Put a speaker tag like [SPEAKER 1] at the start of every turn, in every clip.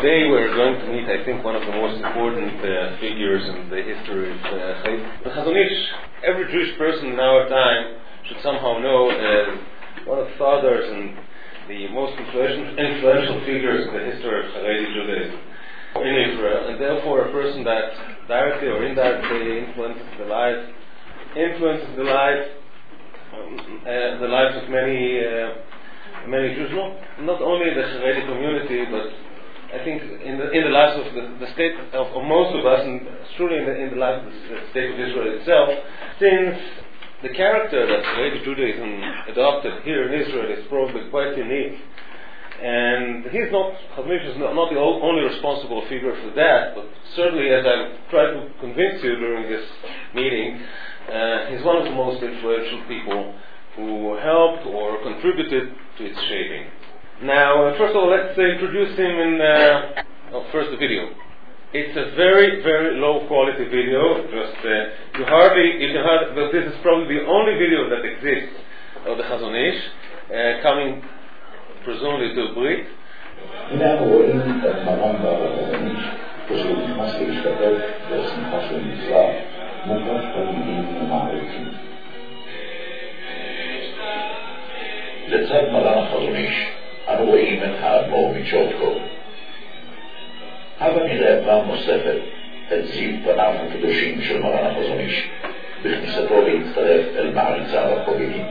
[SPEAKER 1] Today we're going to meet, I think, one of the most important figures in the history of the Chazon Ish. Every Jewish person in our time should somehow know as one of the fathers and the most influential figures in the history of Haredi Judaism in Israel, and therefore a person that directly or indirectly influences the lives of many Jews, not only the Haredi community, but I think in the lives of the state of most of us, and truly in the lives of the state of Israel itself, since the character that Haredi Judaism adopted here in Israel is probably quite unique. And Chazon Ish is not the only responsible figure for that, but certainly, as I've tried to convince you during this meeting, he's one of the most influential people who helped or contributed to its shaping. Now, first of all, let's introduce him in first the video. It's a very, very low quality video. Just but this is probably the only video that exists of the Chazon Ish, coming presumably to Brit.
[SPEAKER 2] אנחנו רואים את מרן והחזון איש כשהוא נכנס להשתתף בשמחה של מצווה מוקף תלמידים ומעריצים. לצד מרן החזון איש אנו רואים את האדמו"ר מצ'וטקו. הבה נראה פעם נוספת את זיו פניו הקדושים של מרן החזון איש בכניסתו להצטרף אל מעריציו החוגגים.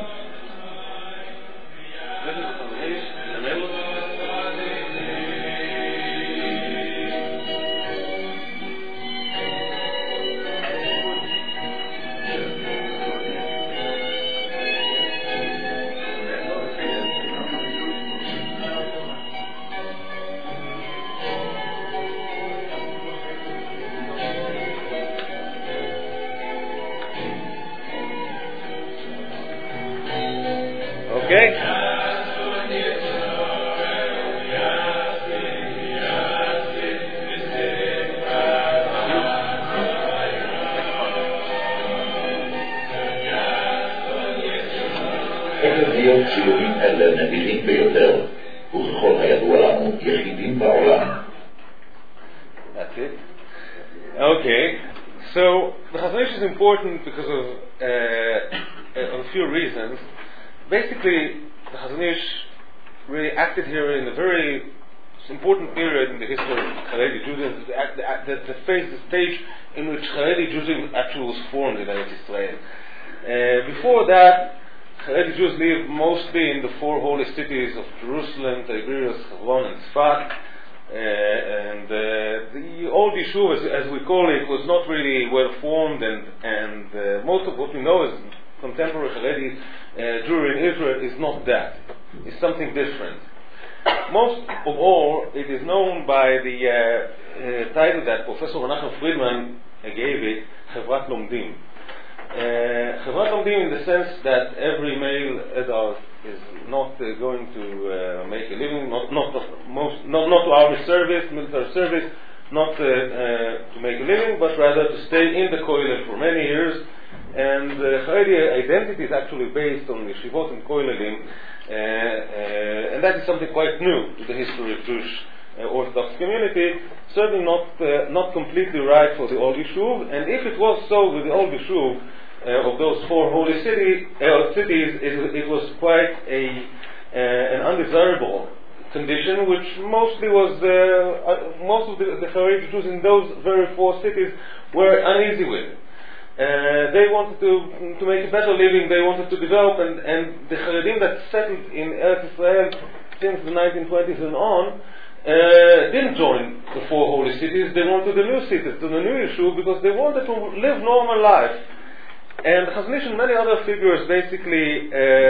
[SPEAKER 2] ציורים אלה נדירים ביותר, וככל הידוע לנו, יחידים בעולם.
[SPEAKER 1] That's it. Okay, so the Chazon Ish is important because of a few reasons. Basically, the Chazon Ish really acted here in a very important period in the history of Haredi Judaism, the stage in which Haredi Judaism actually was formed in Eretz Israel. Before that, Haredi Jews lived mostly in the four holy cities of Jerusalem, Tiberias, Hebron, and Tzfat. And the old Yishuv, as we call it, was not really well formed, and most of what we know as contemporary Haredi Jewry in Israel is not that. It's something different. Most of all, it is known by the title that Professor Menachem Friedman gave it, Chevrat Lomdim. Chevrat Lomdim, in the sense that every male adult is not going to make a living, not to army service, military service, not to make a living, but rather to stay in the kollel for many years. And Haredi identity is actually based on yeshivot and kollelim, and that is something quite new to the history of Jewish Orthodox community. Certainly not completely right for the old Yishuv, and if it was so with the old Yishuv of those four holy cities, it was quite an undesirable condition, which mostly was most of the Haredi Jews in those very four cities were uneasy with. They wanted to make a better living, they wanted to develop, and the Haredim that settled in Eretz Israel since the 1920s and on didn't join the four holy cities. They wanted the new cities, to the new Yishuv, because they wanted to live normal life. And Chazon Ish and many other figures basically,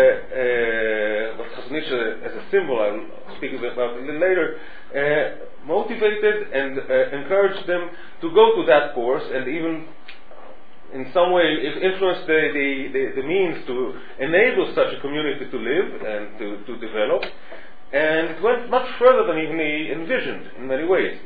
[SPEAKER 1] but Chazon Ish as a symbol, I'll speak about it a little later, motivated and encouraged them to go to that course, and even in some way influenced the means to enable such a community to live and to develop. And it went much further than even he envisioned in many ways.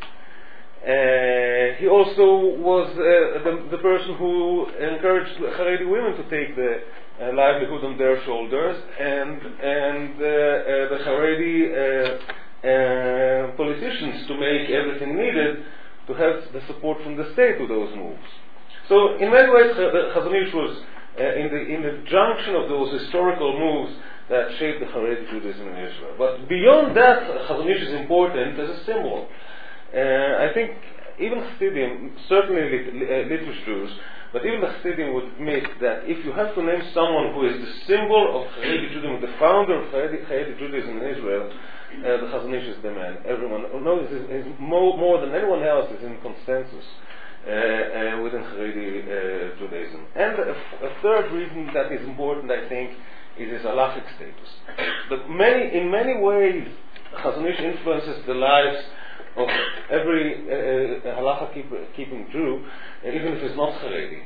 [SPEAKER 1] He also was the person who encouraged Haredi women to take the livelihood on their shoulders, and the Haredi politicians to make everything needed to have the support from the state to those moves. So in many ways, the Chazon Ish was in the junction of those historical moves that shaped the Haredi Judaism in Israel. But beyond that, Chazon Ish is important as a symbol. I think even Chassidim, certainly Litvish Jews, but even the Chassidim would admit that if you have to name someone who is the symbol of Haredi Judaism, the founder of Haredi Judaism in Israel, the Chazon Ish is the man. Everyone knows is more than anyone else is in consensus within Haredi Judaism. And a third reason that is important, I think, is his halachic status. But in many ways, Chazon Ish influences the lives of every halacha keeping Jew, even if it's not Haredi.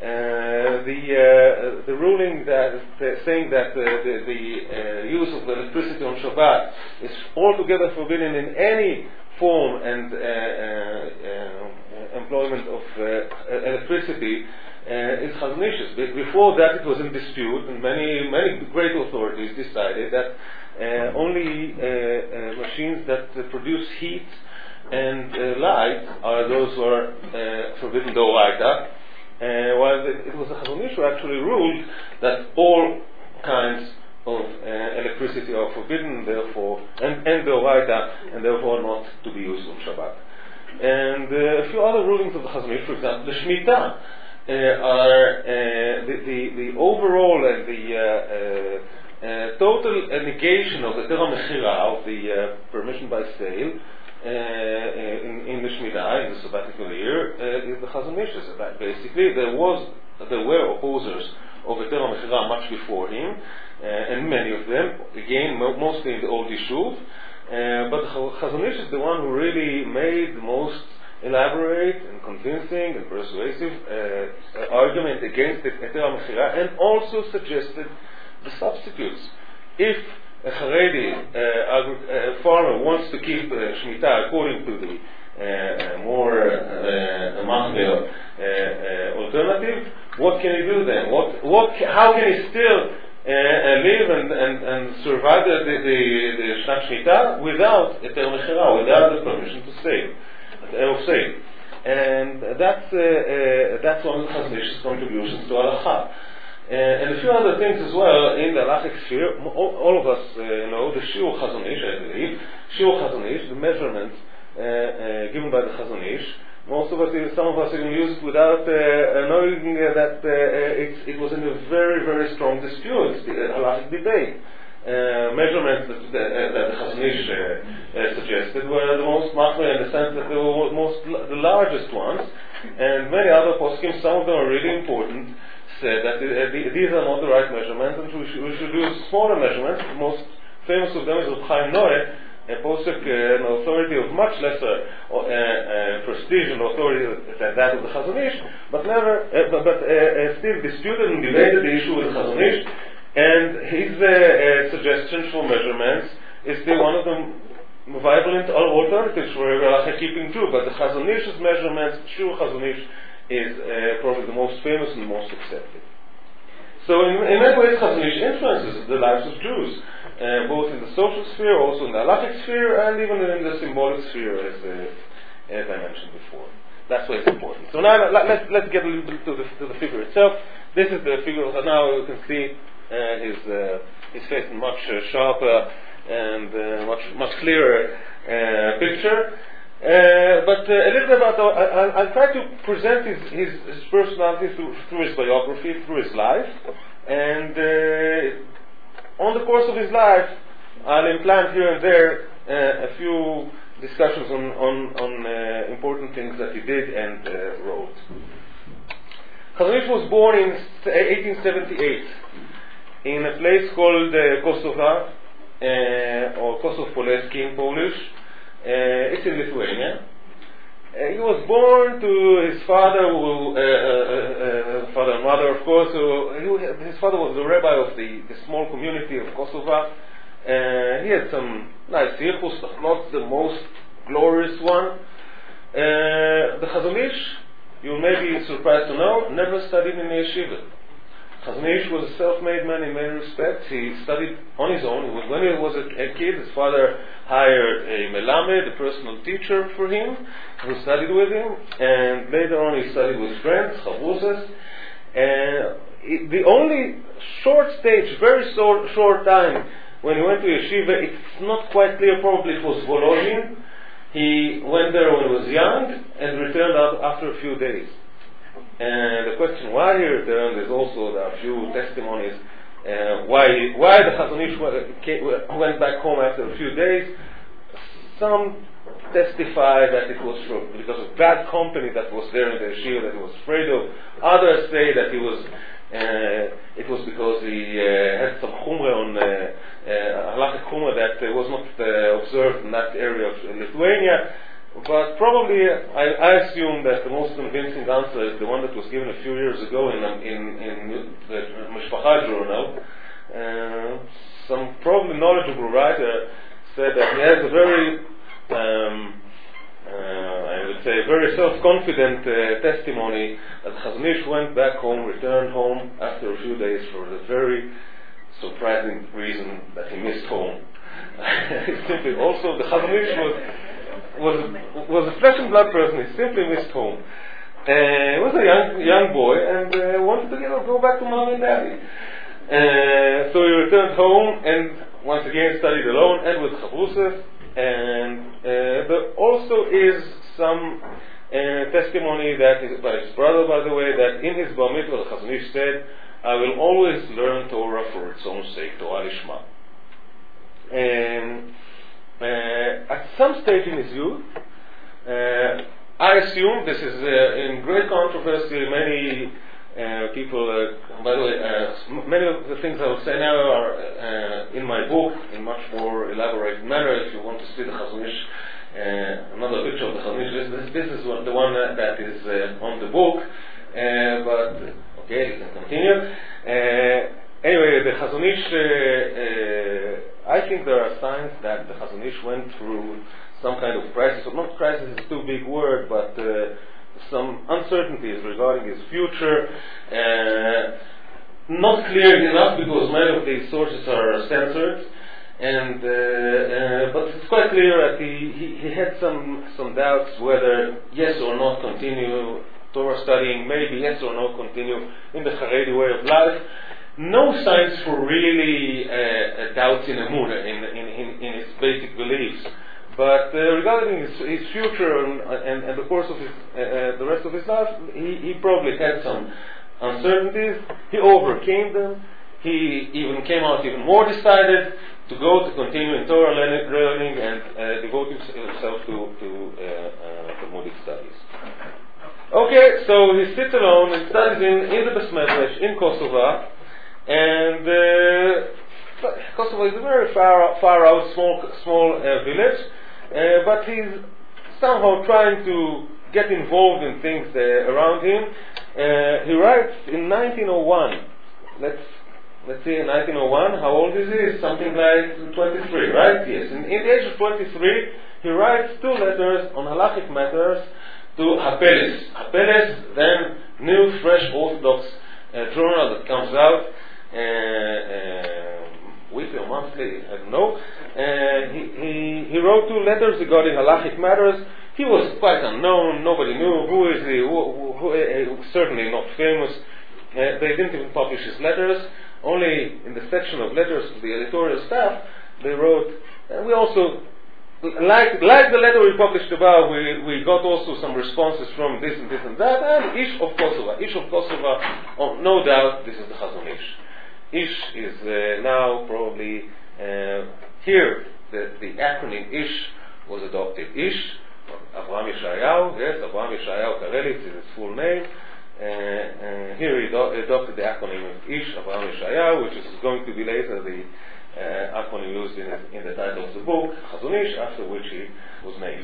[SPEAKER 1] The ruling that saying that the use of electricity on Shabbat is altogether forbidden in any form and employment of electricity is Chazon Ish's. Before that, it was in dispute, and many great authorities decided that only machines that produce heat and light are those who are forbidden d'oraita. While it was the Chazon Ish who actually ruled that all kinds of electricity are forbidden, therefore, and d'oraita, and therefore not to be used on Shabbat. And a few other rulings of the Chazon Ish, for example, the Shemitah, are the overall and the total negation of the Terah Mechira, of the permission by sale, in the Shemitah, in the sabbatical year, is the Chazon Ish. Basically, there were opposers of the Terah Mechira much before him, and many of them, again, mostly in the old Yishuv, but Chazon Ish is the one who really made the most elaborate and convincing and persuasive argument against the Terah Mechira, and also suggested the substitutes. If a Haredi farmer wants to keep Shemitah according to the more machmir alternative, what can he do then? How can he still live and survive the Shnat Shemitah without a Terah Mechira, without the permission to save? And that's one of the Chazon Ish's contributions to Halacha. And a few other things as well in the halachic sphere. All of us know the Shiur Chazon Ish, I believe. Shiur Chazon Ish, the measurement given by the Chazon Ish. Some of us even use it without knowing that it was in a very, very strong dispute, halachic debate. Measurements that the Chazon Ish suggested were the most machmir in the sense that they were the largest ones, and many other poskim, some of them are really important, said that these are not the right measurements, and we should use smaller measurements. The most famous of them is Reb Chaim Noeh, a posek, an authority of much lesser prestige and authority than that of the Chazon Ish, but still disputed and debated the issue with the Chazon Ish, and his suggestion for measurements is still one of the vibrant alternatives for halacha keeping true. But the Chazon Ish's measurements, Shiur Chazon Ish, is probably the most famous and most accepted. So in many ways, Chazon Ish influences the lives of Jews, both in the social sphere, also in the halachic sphere, and even in the symbolic sphere, as I mentioned before. That's why it's important. So now let's get a little bit to the figure itself. This is the figure. Now you can see his face in much sharper and much clearer picture. But a little bit about I'll try to present his personality through his biography, through his life, and on the course of his life, I'll implant here and there a few discussions on important things that he did and wrote. Chazon Ish was born in 1878 in a place called Kosovo, or Kosov Polski in Polish. It's in Lithuania. He was born to his father, father and mother, of course. His father was the rabbi of the small community of Kosovo. He had some nice yichus, but not the most glorious one. The Chazon Ish, you may be surprised to know, never studied in a yeshiva. Chazon Ish was a self-made man in many respects. He studied on his own. When he was a kid, his father hired a melamed, a personal teacher for him, who studied with him, and later on he studied with friends, chavuzas. And the only short stage, very short time, when he went to yeshiva, it's not quite clear, probably it was Volozhin. He went there when he was young and returned out after a few days. And the question why he returned is also there are a few testimonies why the Chazon Ish went back home after a few days. Some testify that it was because of bad company that was there in the yeshiva that he was afraid of. Others say that it was because he had some chumrah on halachic chumrah that was not observed in that area of Lithuania. But probably, I assume that the most convincing answer is the one that was given a few years ago in the Mishpacha journal. Some probably knowledgeable writer said that he has a very, I would say, very self-confident testimony that Chazon Ish went back home, returned home after a few days for the very surprising reason that he missed home. Simply, also the Chazon Ish was a flesh and blood person. He simply missed home. He was a young boy and wanted to go back to mom and daddy. So he returned home and once again studied alone and with chavruses. And there also is some testimony that is by his brother, by the way, that in his bar mitzvah, the Chazon Ish said, "I will always learn Torah for its own sake, Torah lishma." At some stage in his youth, I assume this is in great controversy. Many people, by the way, many of the things I will say now are in my book in much more elaborated manner. If you want to see the Chazon Ish, another picture of the Chazon Ish, this is the one that is on the book. But okay, you can continue. Anyway, the Chazon Ish, I think there are signs that the Chazon Ish went through some kind of crisis, or not crisis is too big word, but some uncertainties regarding his future. Not clear enough because many of these sources are censored, and but it's quite clear that he had some doubts whether yes or not continue Torah studying, maybe yes or no continue in the Haredi way of life. No signs for really doubts in Emunah, in his basic beliefs. But regarding his future and the course of the rest of his life, he probably had some uncertainties. He overcame them. He even came out even more decided to continue in Torah learning and devote himself to Talmudic studies. Okay, so he sits alone and studies in the Beis Medrash in Kosovo. And Kosovo is a very far out, small village, but he's somehow trying to get involved in things around him. He writes in 1901. Let's see, in 1901, how old is he? Something like 23, right? Yes. In the age of 23, he writes 2 letters on halachic matters to Hapeles. Hapeles, then new, fresh, Orthodox journal that comes out. Weekly or monthly, I don't know. He wrote 2 letters regarding halachic matters. He was quite unknown. Nobody knew who is he. Who certainly not famous. They didn't even publish his letters. Only in the section of letters to the editorial staff, they wrote. We also, like the letter we published above, we got also some responses from this and this and that. And Ish of Kosovo. Ish of Kosovo. Oh, no doubt, this is the Chazon Ish. Ish is now probably here the acronym Ish was adopted. Ish, Avraham Yeshayahu, yes, Avraham Yeshayahu Karelitz is his full name. Here he adopted the acronym of Ish, Avraham Yeshayahu, which is going to be later the acronym used in the title of the book, Chazon Ish, after which he was named.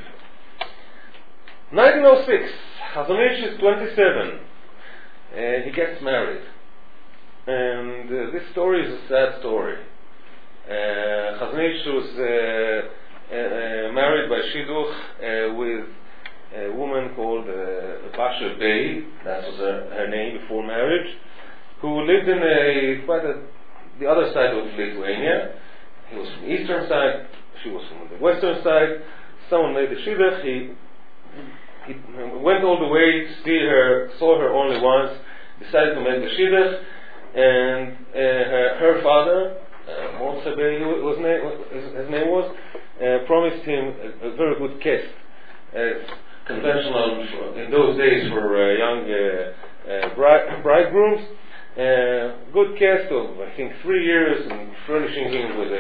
[SPEAKER 1] 1906, Chazon Ish is 27. He gets married. And this story is a sad story. Chazon Ish was married by Shidduch with a woman called Basha Bey, that was her name before marriage, who lived in the other side of Lithuania. He was from the eastern side, she was from the western side. Someone made the shidduch. He went all the way to see her, saw her only once, decided to make the shidduch, and her father, Mordechai, his name was, promised him a very good kiss. Conventional in those days for young bridegrooms. Good cast of, I think, 3 years, and furnishing him with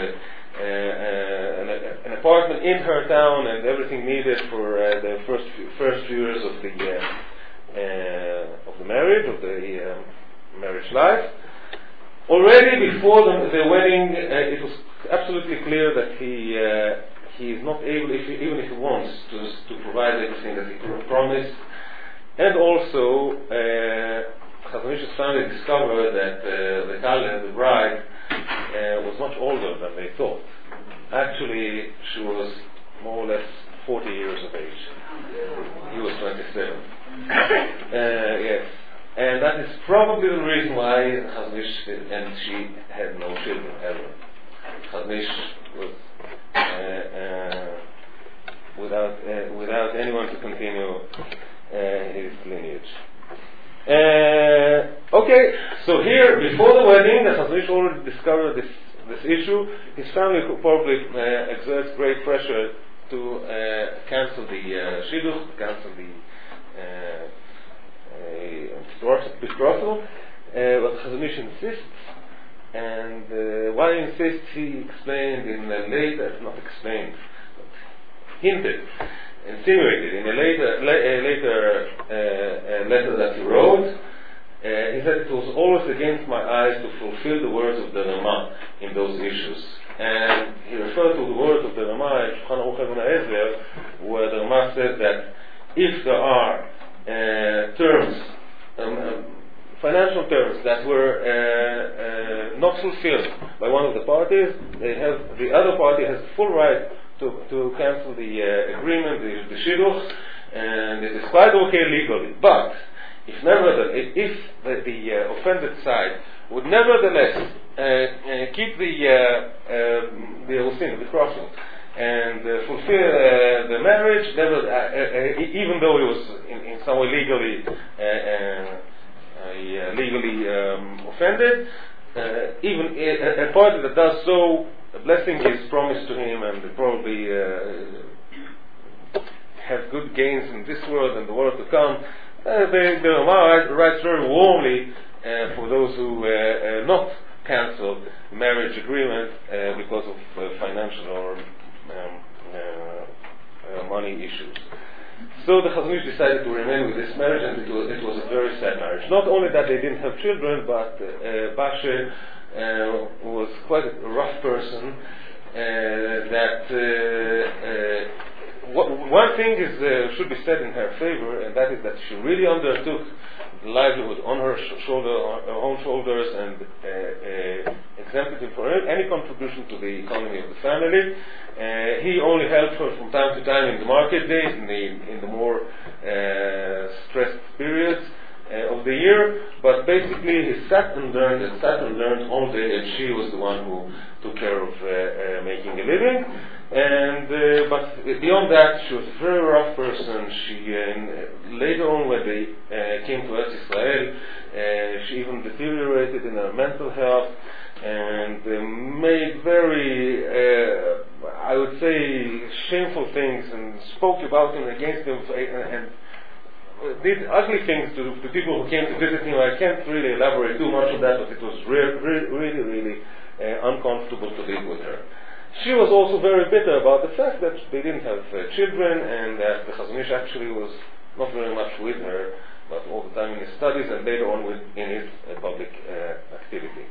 [SPEAKER 1] an apartment in her town and everything needed for the first few years of the marriage, of the marriage life. Already before the wedding, it was absolutely clear that he is not able, even if he wants, to provide everything that he promised. And also, Chazon Ish's family discovered that the Kaleh, the bride, was much older than they thought. Actually, she was more or less 40 years of age. He was 27. Yes. And that is probably the reason why Chazon Ish and she had no children ever. Chazon Ish was without anyone to continue his lineage. Okay, so here, before the wedding, the Chazon Ish already discovered this issue. His family probably exerts great pressure to cancel the shidduch, cancel the betrothal, but Chazon Ish insists. And why he insists, he explained in a later, not explained, but hinted, insinuated in a later letter that he wrote. He said it was always against my eyes to fulfill the words of the Ramah in those issues. And he referred to the words of the Ramah in Shulchan Aruch Ibn Ezra, where the Ramah said that if there are terms, financial terms that were not fulfilled by one of the parties, the other party has full right to cancel the agreement, the shidduch, and it is quite okay legally. But if the offended side would nevertheless keep the betrothal and fulfill the marriage, even though it was in some way legally offended, even a party that does so, a blessing is promised to him, and probably have good gains in this world and the world to come. The Ramah writes very warmly for those who not cancel marriage agreement because of financial or money issues. So the Chazon Ish decided to remain with this marriage, and it was a very sad marriage. Not only that they didn't have children, but Bashe was quite a rough person. One thing should be said in her favor, and that is that she really undertook the livelihood on her own shoulders, and exempted him for any contribution to the economy of the family. He only helped her from time to time in the market days, in the more stressed periods of the year, but basically he sat and learned all day, and she was the one who took care of making a living. And but beyond that, she was a very rough person. She later on, when they came to Eretz Israel, she even deteriorated in her mental health and made very, I would say, shameful things, and spoke about him, against him, and did ugly things to people who came to visit him. I can't really elaborate too much on that, but it was really uncomfortable to live with her. She was also very bitter about the fact that they didn't have children, and that the Chazon Ish actually was not very much with her, but all the time in his studies, and later on in his public activity.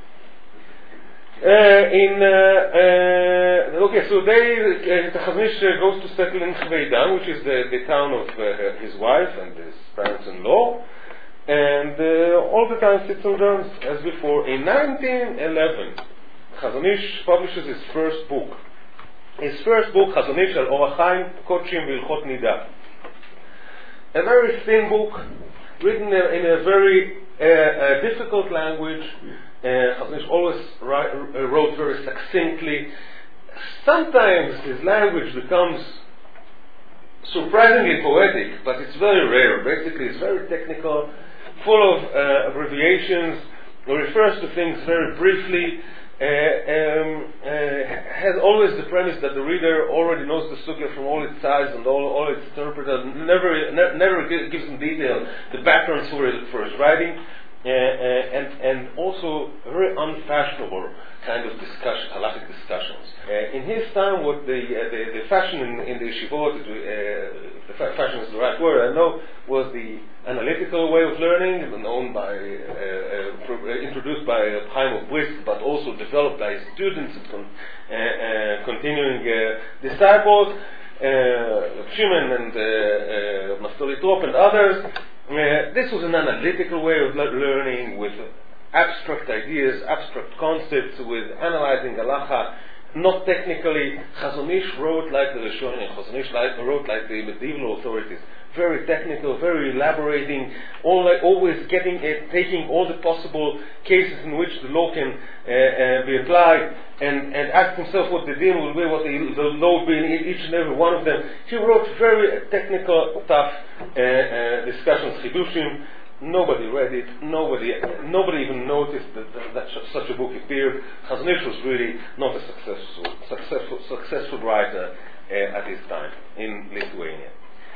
[SPEAKER 1] So the Chazon Ish goes to settle in Chvei Dan, which is the town of his wife and his parents-in-law, and all the time sits and learns as before. In 1911, Chazon Ish publishes his first book. His first book, Chazon Ish al Orach Chaim Kodshim V'Ilchot Nida. A very thin book. written in a very difficult language. Chazon Ish always wrote very succinctly. Sometimes his language becomes surprisingly poetic, but it's very rare. Basically, it's very technical, full of abbreviations, refers to things very briefly, has always the premise that the reader already knows the sugya from all its sides and all its interpreters, never gives in detail the background for his writing, and also very unfashionable kind of discussion, halachic discussions. In his time, what the fashion in the yeshivot, the fashion is the right word, I know, was the analytical way of learning, known by, introduced by Chaim of Brisk, but also developed by his students and continuing disciples, Shimon and Naftali Trop and others. This was an analytical way of learning with abstract ideas, abstract concepts, with analyzing halacha, not technically. Chazon Ish wrote like the Rishonim, Chazon Ish wrote like the medieval authorities, very technical, very elaborating, always taking all the possible cases in which the law can be applied, and ask himself what the din will be, what the law will be in each and every one of them. He wrote very technical, tough discussions, chidushim. Nobody read it. Nobody even noticed that such a book appeared. Chazon Ish was really not a successful writer at his time in Lithuania.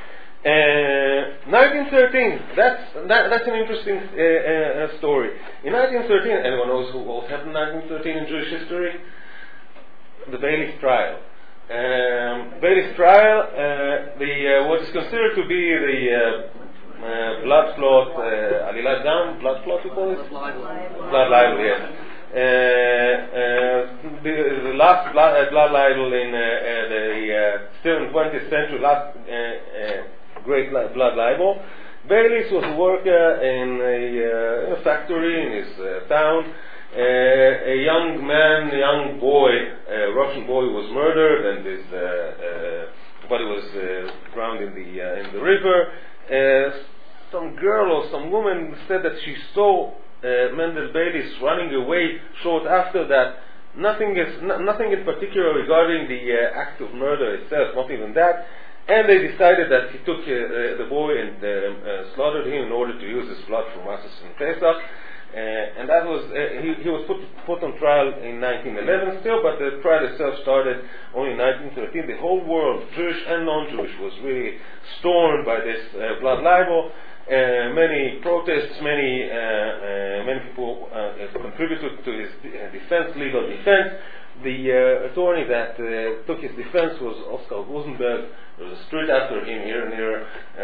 [SPEAKER 1] 1913. That's an interesting story. In 1913, anyone knows what happened in 1913 in Jewish history? The Bailey's trial. Bailey's trial. What is considered to be the blood clot, Alilat Dam, blood clot, you call it? Blood libel, yes. The last blood libel in still in 20th century, last great blood libel. Baylis was a worker in a factory in his town. A young boy, a Russian boy, was murdered, and his body was drowned in the river. Some girl or some woman said that she saw Mendel Baylis running away short after that. Nothing in particular regarding the act of murder itself, not even that. And they decided that he took the boy and slaughtered him in order to use his blood for Masos and Pesach. And that was he was put on trial in 1911 still, but the trial itself started only in 1913. The whole world, Jewish and non-Jewish, was really stormed by this blood libel. Many protests, many people contributed to his legal defense. The attorney that took his defense was Oskar Rosenberg. There was a street after him here near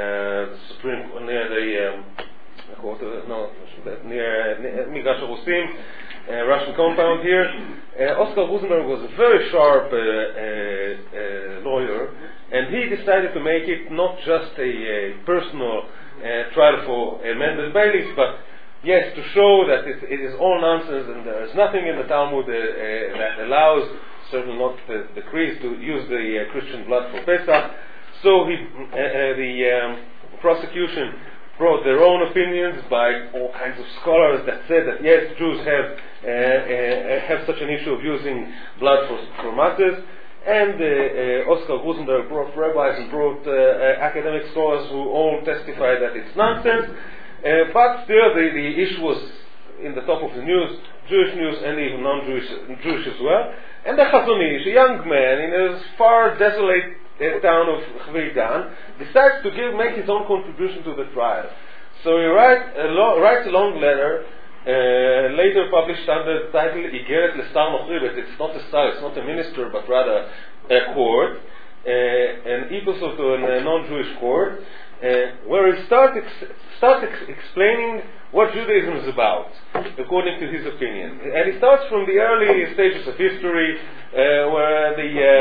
[SPEAKER 1] near Migash Rusim, Russian compound here. Oskar Rosenberg was a very sharp lawyer, and he decided to make it not just a personal trial for Mendel Baylis, but yes, to show that it is all nonsense and there is nothing in the Talmud that allows, certainly not the decrees, to use the Christian blood for Pesach. So the prosecution brought their own opinions by all kinds of scholars that said that yes, Jews have such an issue of using blood for matzahs, and Oskar Rosenberg brought rabbis and brought academic scholars who all testified that it's nonsense, but still the issue was in the top of the news, Jewish news and even non-Jewish as well. And the Chazon Ish, a young man in a far desolate town of Chvei Dan, decides to make his own contribution to the trial. So he writes a long letter, later published under the title Igeret Lesar Nochri, but it's not a sar, it's not a minister, but rather a court, an epistle to a non-Jewish court, where he starts explaining what Judaism is about, according to his opinion. And he starts from the early stages of history, where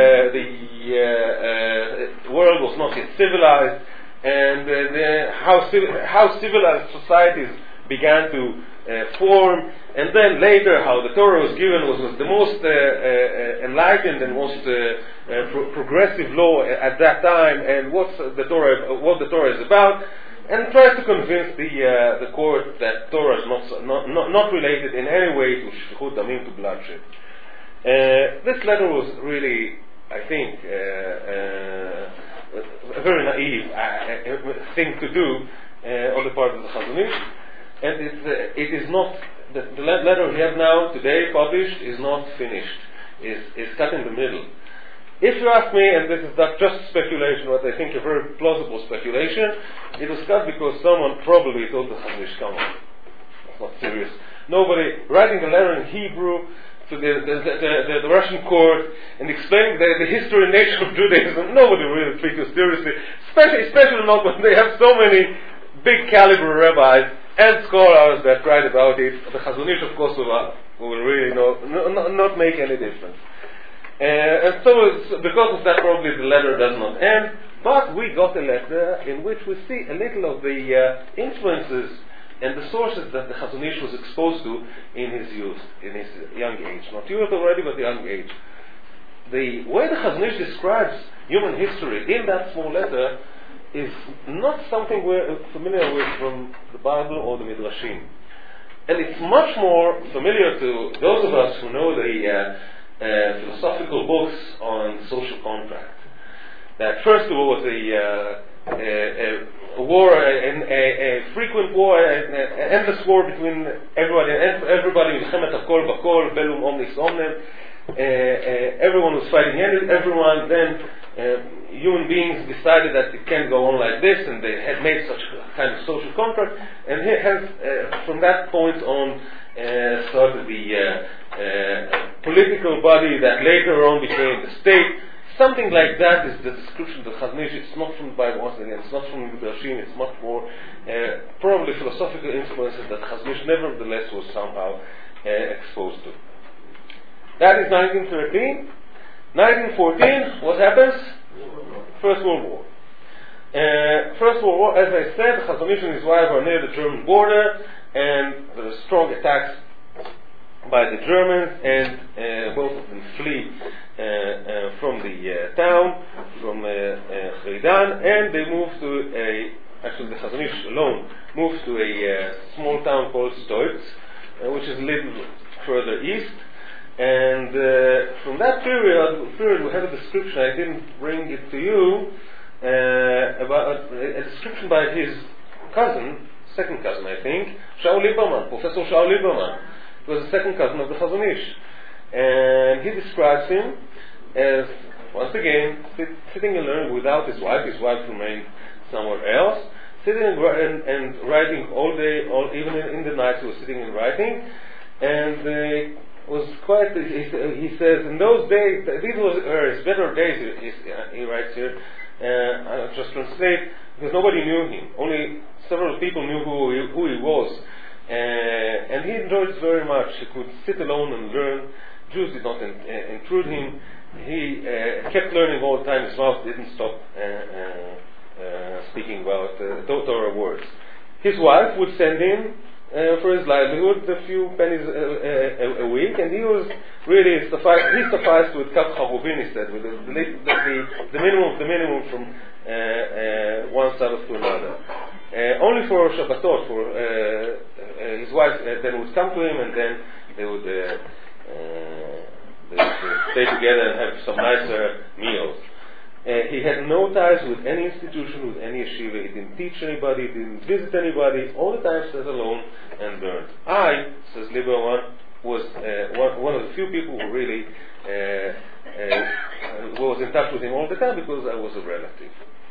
[SPEAKER 1] the world was not yet civilized, and how civilized societies began to form, and then later how the Torah was given was the most enlightened and most progressive law at that time, and what the Torah is about. and tries to convince the court that Torah is not related in any way to shfichut damim, to bloodshed. This letter was really, I think, a very naive thing to do on the part of the Chazon Ish, and it is not, the letter we have now today published is not finished, is cut in the middle. If you ask me, and this is not just speculation, but I think a very plausible speculation, it was cut because someone probably told the Chazon Ish, come on, it's not serious. Nobody writing a letter in Hebrew to the Russian court and explaining the history and nature of Judaism, nobody really took you seriously, especially not when they have so many big caliber rabbis and scholars that write about it. The Chazon Ish of Kosovo will really not make any difference. And so because of that, probably the letter does not end, but we got a letter in which we see a little of the influences and the sources that the Chazon Ish was exposed to in his youth, in his young age. Not youth already, but young age. The way the Chazon Ish describes human history in that small letter is not something we're familiar with from the Bible or the Midrashim. And it's much more familiar to those of us who know the philosophical books on social contract. That first of all was a war, a frequent war, an endless war between everybody, Milchemet Hakol Bakol, Bellum Omnis Omnem. Everyone was fighting everyone. Then human beings decided that it can't go on like this, and they had made such a kind of social contract. And from that point on started the political body that later on became the state. Something like that is the description of the Chazon Ish. It's not from the Bible, once again, it's not from the Midrashim, it's much more probably philosophical influences that Chazon Ish nevertheless was somehow exposed to. That is 1913. 1914, what happens? First World War. First World War, as I said, Chazon Ish and his wife are near the German border, and there are strong attacks by the Germans, and both of them flee from the town, from Chreidan, and they move to actually the Chazon Ish alone moves to a small town called Stoitz, which is a little further east. And from that period we have a description, I didn't bring it to you, about a description by his cousin, second cousin I think, Shaul Lieberman, Professor Shaul Lieberman. He was the second cousin of the Chazon Ish. And he describes him as, once again, sitting and learning without his wife. His wife remained somewhere else, sitting and writing all day, even in the night he was sitting and writing. And was quite, he says, in those days, these were his better days, he writes here, I'll just translate, because nobody knew him. Only several people knew who he was. And he enjoyed it very much. He could sit alone and learn. Jews did not intrude him. He kept learning all the time. His mouth didn't stop speaking about Torah words. His wife would send him for his livelihood a few pennies a week, and he was really sufficed with Kaf Charuvin, he said, with the minimum of the minimum from one Sabbath to another. Only for Shabbatot, for his wife then would come to him, and then they would stay together and have some nicer meals. He had no ties with any institution, with any yeshiva. He didn't teach anybody, didn't visit anybody. All the time sat alone and learned. I, says Lieberman, was one of the few people who really was in touch with him all the time because I was a relative.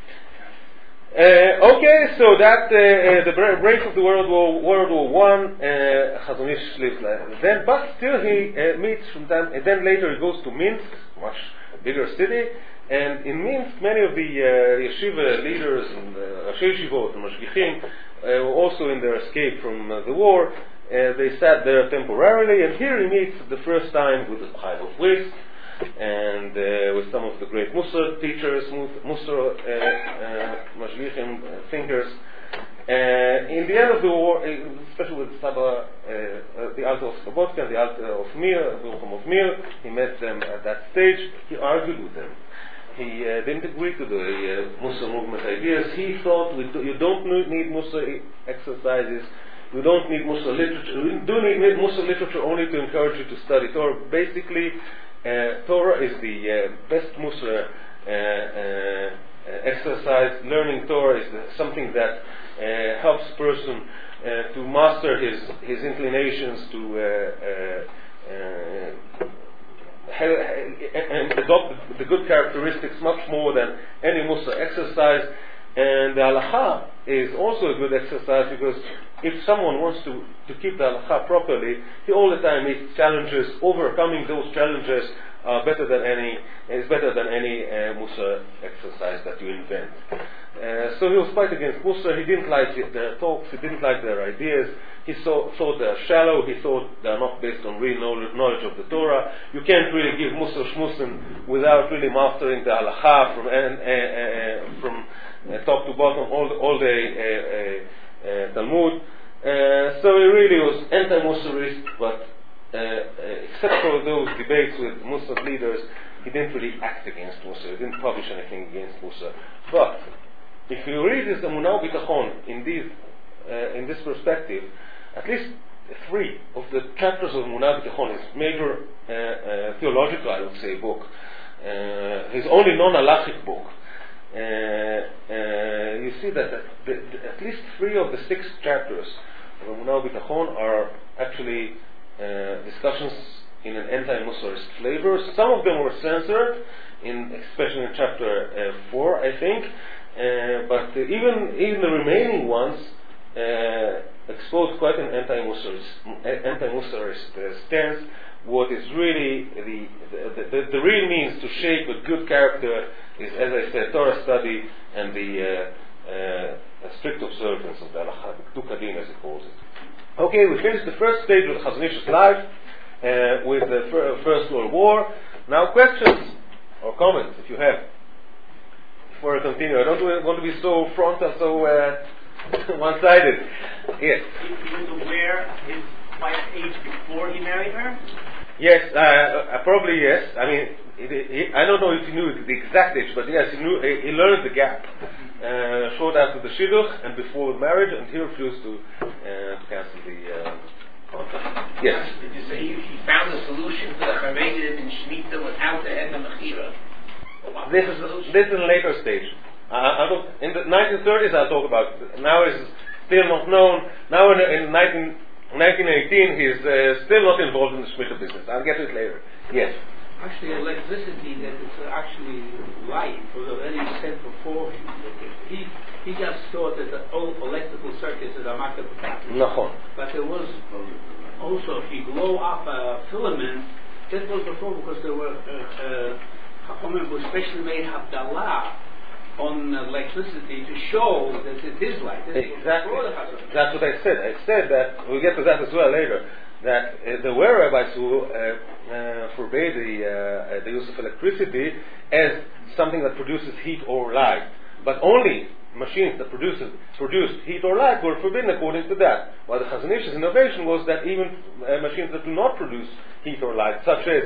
[SPEAKER 1] Okay, so that the break of the World War I, Chazon Ish lives like then, but still he meets from them, and then later he goes to Minsk, much bigger city, and in Minsk many of the yeshiva leaders and Rashi Yeshivot and Mashgichim were also in their escape from the war. They sat there temporarily, and here he meets the first time with the Chaim of Brisk, and with some of the great Musar teachers, Musar Mashgichim thinkers. In the end of the war, especially with Saba, the Alter of Slobodka and the Alter of Mir, Rucham of Mir, he met them at that stage. He argued with them. he didn't agree to the Mussar movement ideas. He thought you don't need Mussar exercises, you don't need Mussar literature, you do need Mussar literature only to encourage you to study Torah. Basically, Torah is the best Mussar exercise. Learning Torah is something that helps a person to master his inclinations, to and adopt the good characteristics much more than any Mussar exercise. And the halacha is also a good exercise, because if someone wants to keep the halacha properly, he all the time meets challenges. Overcoming those challenges is better than any Mussar exercise that you invent. So he was quite against Mussar. He didn't like their talks. He didn't like their ideas. He thought they're shallow. He thought they're not based on real knowledge of the Torah. You can't really give Mussar Shmusim without really mastering the halacha from top to bottom, all the Talmud. So he really was anti-Mussarist, but except for those debates with Muslim leaders, he didn't really act against Mussar. He didn't publish anything against Mussar. But if you read his Emunah Bitachon in this perspective, at least 3 of the chapters of Emunah Bitachon, his major theological, I would say, book, his only non-halachic book, you see that at least 3 of the 6 chapters of Emunah Bitachon are actually discussions in an anti-Mussarist flavor. Some of them were censored, especially in chapter 4, I think. But even the remaining ones exposed quite an anti-Mussarist stance. What is really the real means to shape a good character is, as I said, Torah study and the strict observance of the halacha, the Tukadin as he calls it. Okay, we finished the first stage of Chazon Ish's life with the First World War. Now questions or comments, if you have, before I continue. I don't want to be so frontal, so one-sided. Yes?
[SPEAKER 3] He was aware of his wife's age before he married her?
[SPEAKER 1] Yes, probably yes. I mean, I don't know if he knew the exact age, but yes, he learned the gap short after the shidduch and before marriage, and he refused to cancel the contract. Yes.
[SPEAKER 4] Did you say he found a solution for the Harvedidim in Shemitah without the end of Mechira?
[SPEAKER 1] This is a later stage. In the 1930s, I'll talk about it. Now it's still not known. Now in 1918, he's still not involved in the Shemitah business. I'll get to it later. Yes.
[SPEAKER 5] Actually, electricity that is actually light was already said before him. He just thought that the old electrical circuits are not going to protect.
[SPEAKER 1] No.
[SPEAKER 5] But there was also, if you blow up a filament, that was before, because there were Chachamim who especially made Havdalah on electricity to show that it is light.
[SPEAKER 1] Exactly. That's what I said. I said that, we'll get to that as well later, that there were rabbis who forbade the use of electricity as something that produces heat or light. But only machines that produced heat or light were forbidden according to that. While the Chazon Ish's innovation was that even machines that do not produce heat or light, such as,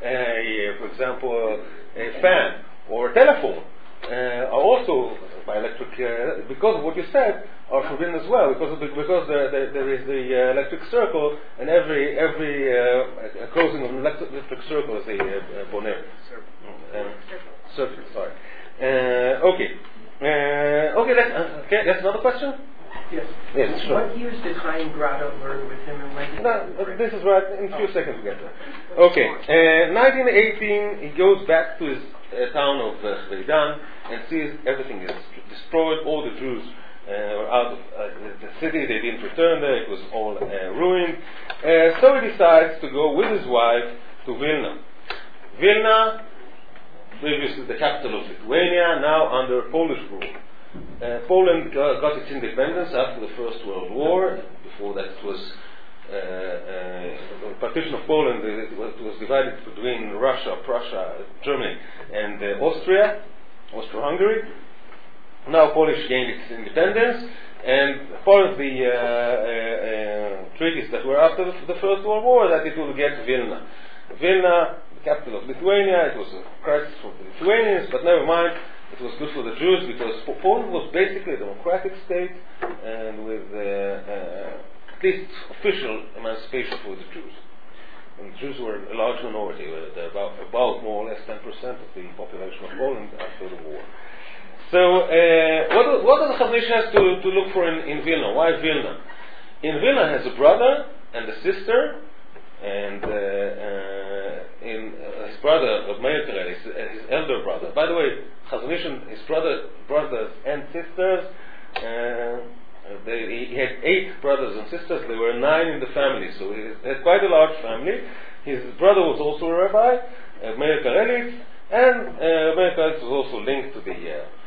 [SPEAKER 1] for example, a fan or a telephone, are also by electric, because of what you said, are forbidden as well, because there is the electric circle, and every closing of an electric circle is a boner. Circuit. Sorry. Okay. That's another question.
[SPEAKER 6] Yes.
[SPEAKER 1] Yes, sure.
[SPEAKER 6] What years did Chaim Grada learn with him, and when did
[SPEAKER 1] this is right. In a few seconds we get there. Okay. 1918, he goes back to his town of Chveidan and sees everything is destroyed. All the Jews were out of the city. They didn't return there. It was all ruined. So he decides to go with his wife to Vilna. Vilna, previously the capital of Lithuania, now under Polish rule. Poland got its independence after the First World War. Before that, it was the partition of Poland. It was divided between Russia, Prussia, Germany, and Austria-Hungary. Now Polish gained its independence, and part of the treaties that were after the First World War that it will get Vilna. Vilna, capital of Lithuania. It was a crisis for the Lithuanians, but never mind. It was good for the Jews because Poland was basically a democratic state and with at least official emancipation for the Jews. And the Jews were a large minority, about more or less 10% of the population of Poland after the war. So, what does the Chazon Ish has to look for in Vilna? Why Vilna? In Vilna has a brother and a sister, and his brother, Reb Meir Karelitz, his elder brother. By the way, Chazon Ish and his brothers and sisters, he had 8 brothers and sisters. There were 9 in the family, so he had quite a large family. His brother was also a rabbi, Meir Karelitz, and Meir Karelitz was also linked to the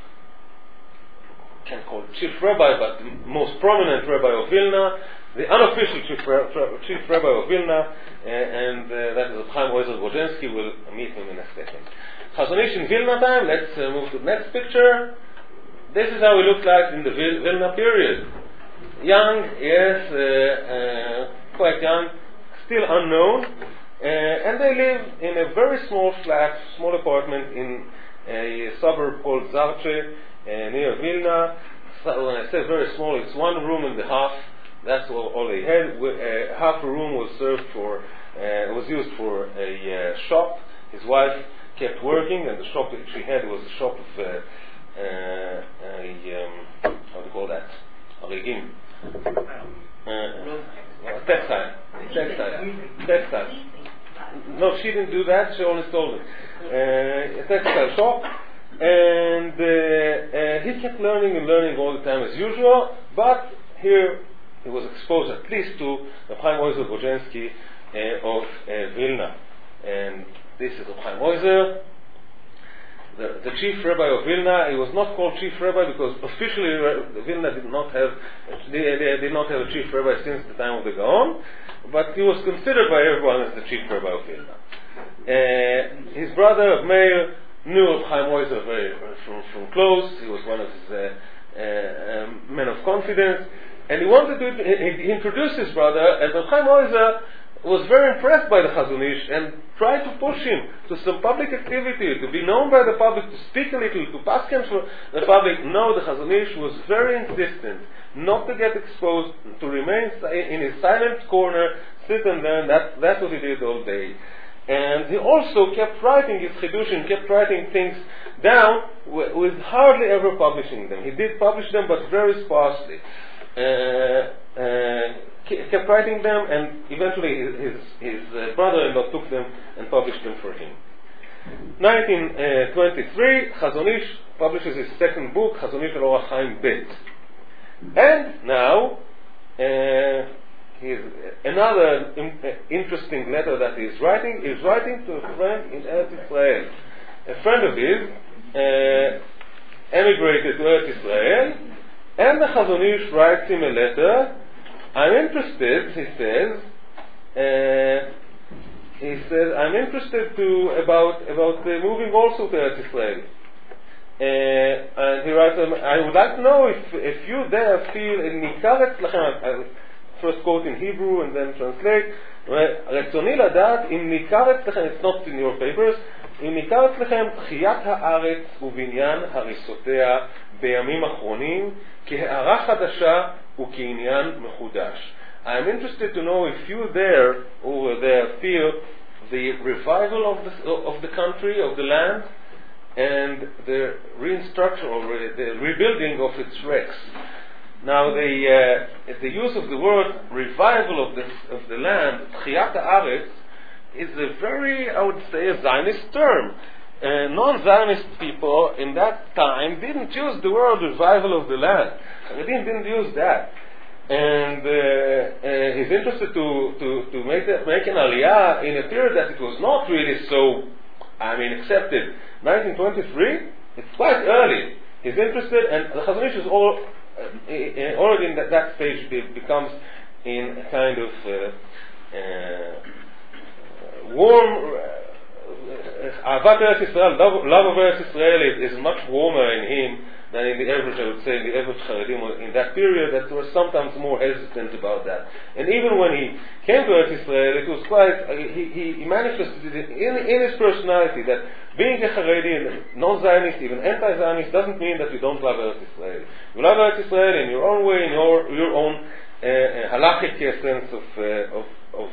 [SPEAKER 1] can't call it chief rabbi, but the most prominent rabbi of Vilna, the unofficial chief rabbi of Vilna, and that is Chaim Ozer Wojensky. We'll meet him in a second. Chazon Ish in Vilna time. Let's move to the next picture. This is how he looked like in the Vilna period. Young, yes, quite young, still unknown, and they live in a very small flat, small apartment in a suburb called Zarche, near Vilna. So when I say very small, it's 1 room and a half. That's all they had. Half a room was was used for a shop. His wife kept working, and the shop that she had was a shop of how do you call that? Arigim. Textile. No, she didn't do that. She only sold it. A textile shop. And he kept learning and learning all the time as usual, but here he was exposed at least to Chaim Ozer Wojensky of Vilna. And this is Chaim Ozer, the chief rabbi of Vilna. He was not called chief rabbi because officially Vilna did not have a chief rabbi since the time of the Gaon, but he was considered by everyone as the chief rabbi of Vilna. His brother Meir knew of Chaim Ozer from close. He was one of his men of confidence, and he wanted to. He introduced his brother, and Chaim Ozer was very impressed by the Chazon Ish and tried to push him to some public activity, to be known by the public, to speak a little, to paskin for the public. No, the Chazon Ish was very insistent not to get exposed, to remain in his silent corner, sit and learn. That's what he did all day. And he also kept writing his chidushim, kept writing things down with hardly ever publishing them. He did publish them, but very sparsely. Kept writing them, and eventually his brother-in-law took them and published them for him. 1923, Chazon Ish publishes his second book, Chazon Ish al Orach Chaim Bet. And now, another interesting letter that he's writing to a friend in Eretz Israel. A friend of his emigrated to Eretz Israel, and the Chazon Ish writes him a letter. I'm interested, he says, I'm interested about moving also to Eretz Israel. And he writes, I would like to know if you there feel nikaret lachem. First quote in Hebrew and then translate. רצוני לדעת אם ניכר אצלכם, it's not in your papers, אם ניכר אצלכם חיית הארץ ובניין הריסותיה בימים אחרונים כהערה חדשה וכעניין מחודש. I'm interested to know if you there over there feel the revival of the country, of the land, and the reinstruction or the rebuilding of its wrecks. Now, the use of the word revival of the land, Tchiyat Haaretz, is a very, I would say, a Zionist term. Non-Zionist people in that time didn't use the word revival of the land. They didn't use that. And he's interested to make an aliyah in a period that it was not really so, accepted. 1923, it's quite early. He's interested, and the Chazon Ish is already in that stage becomes in a kind of warm Ahavat Eretz Yisrael, love of Eretz Yisrael is much warmer in him than in the average, I would say, in the average Haredim in that period, that were sometimes more hesitant about that. And even when he came to Eretz Israel, it was quite, he manifested it in his personality that being a Haredi and non-Zionist, even anti-Zionist, doesn't mean that you don't love Eretz Israel. You love Eretz Israel in your own way, in your own halachic sense of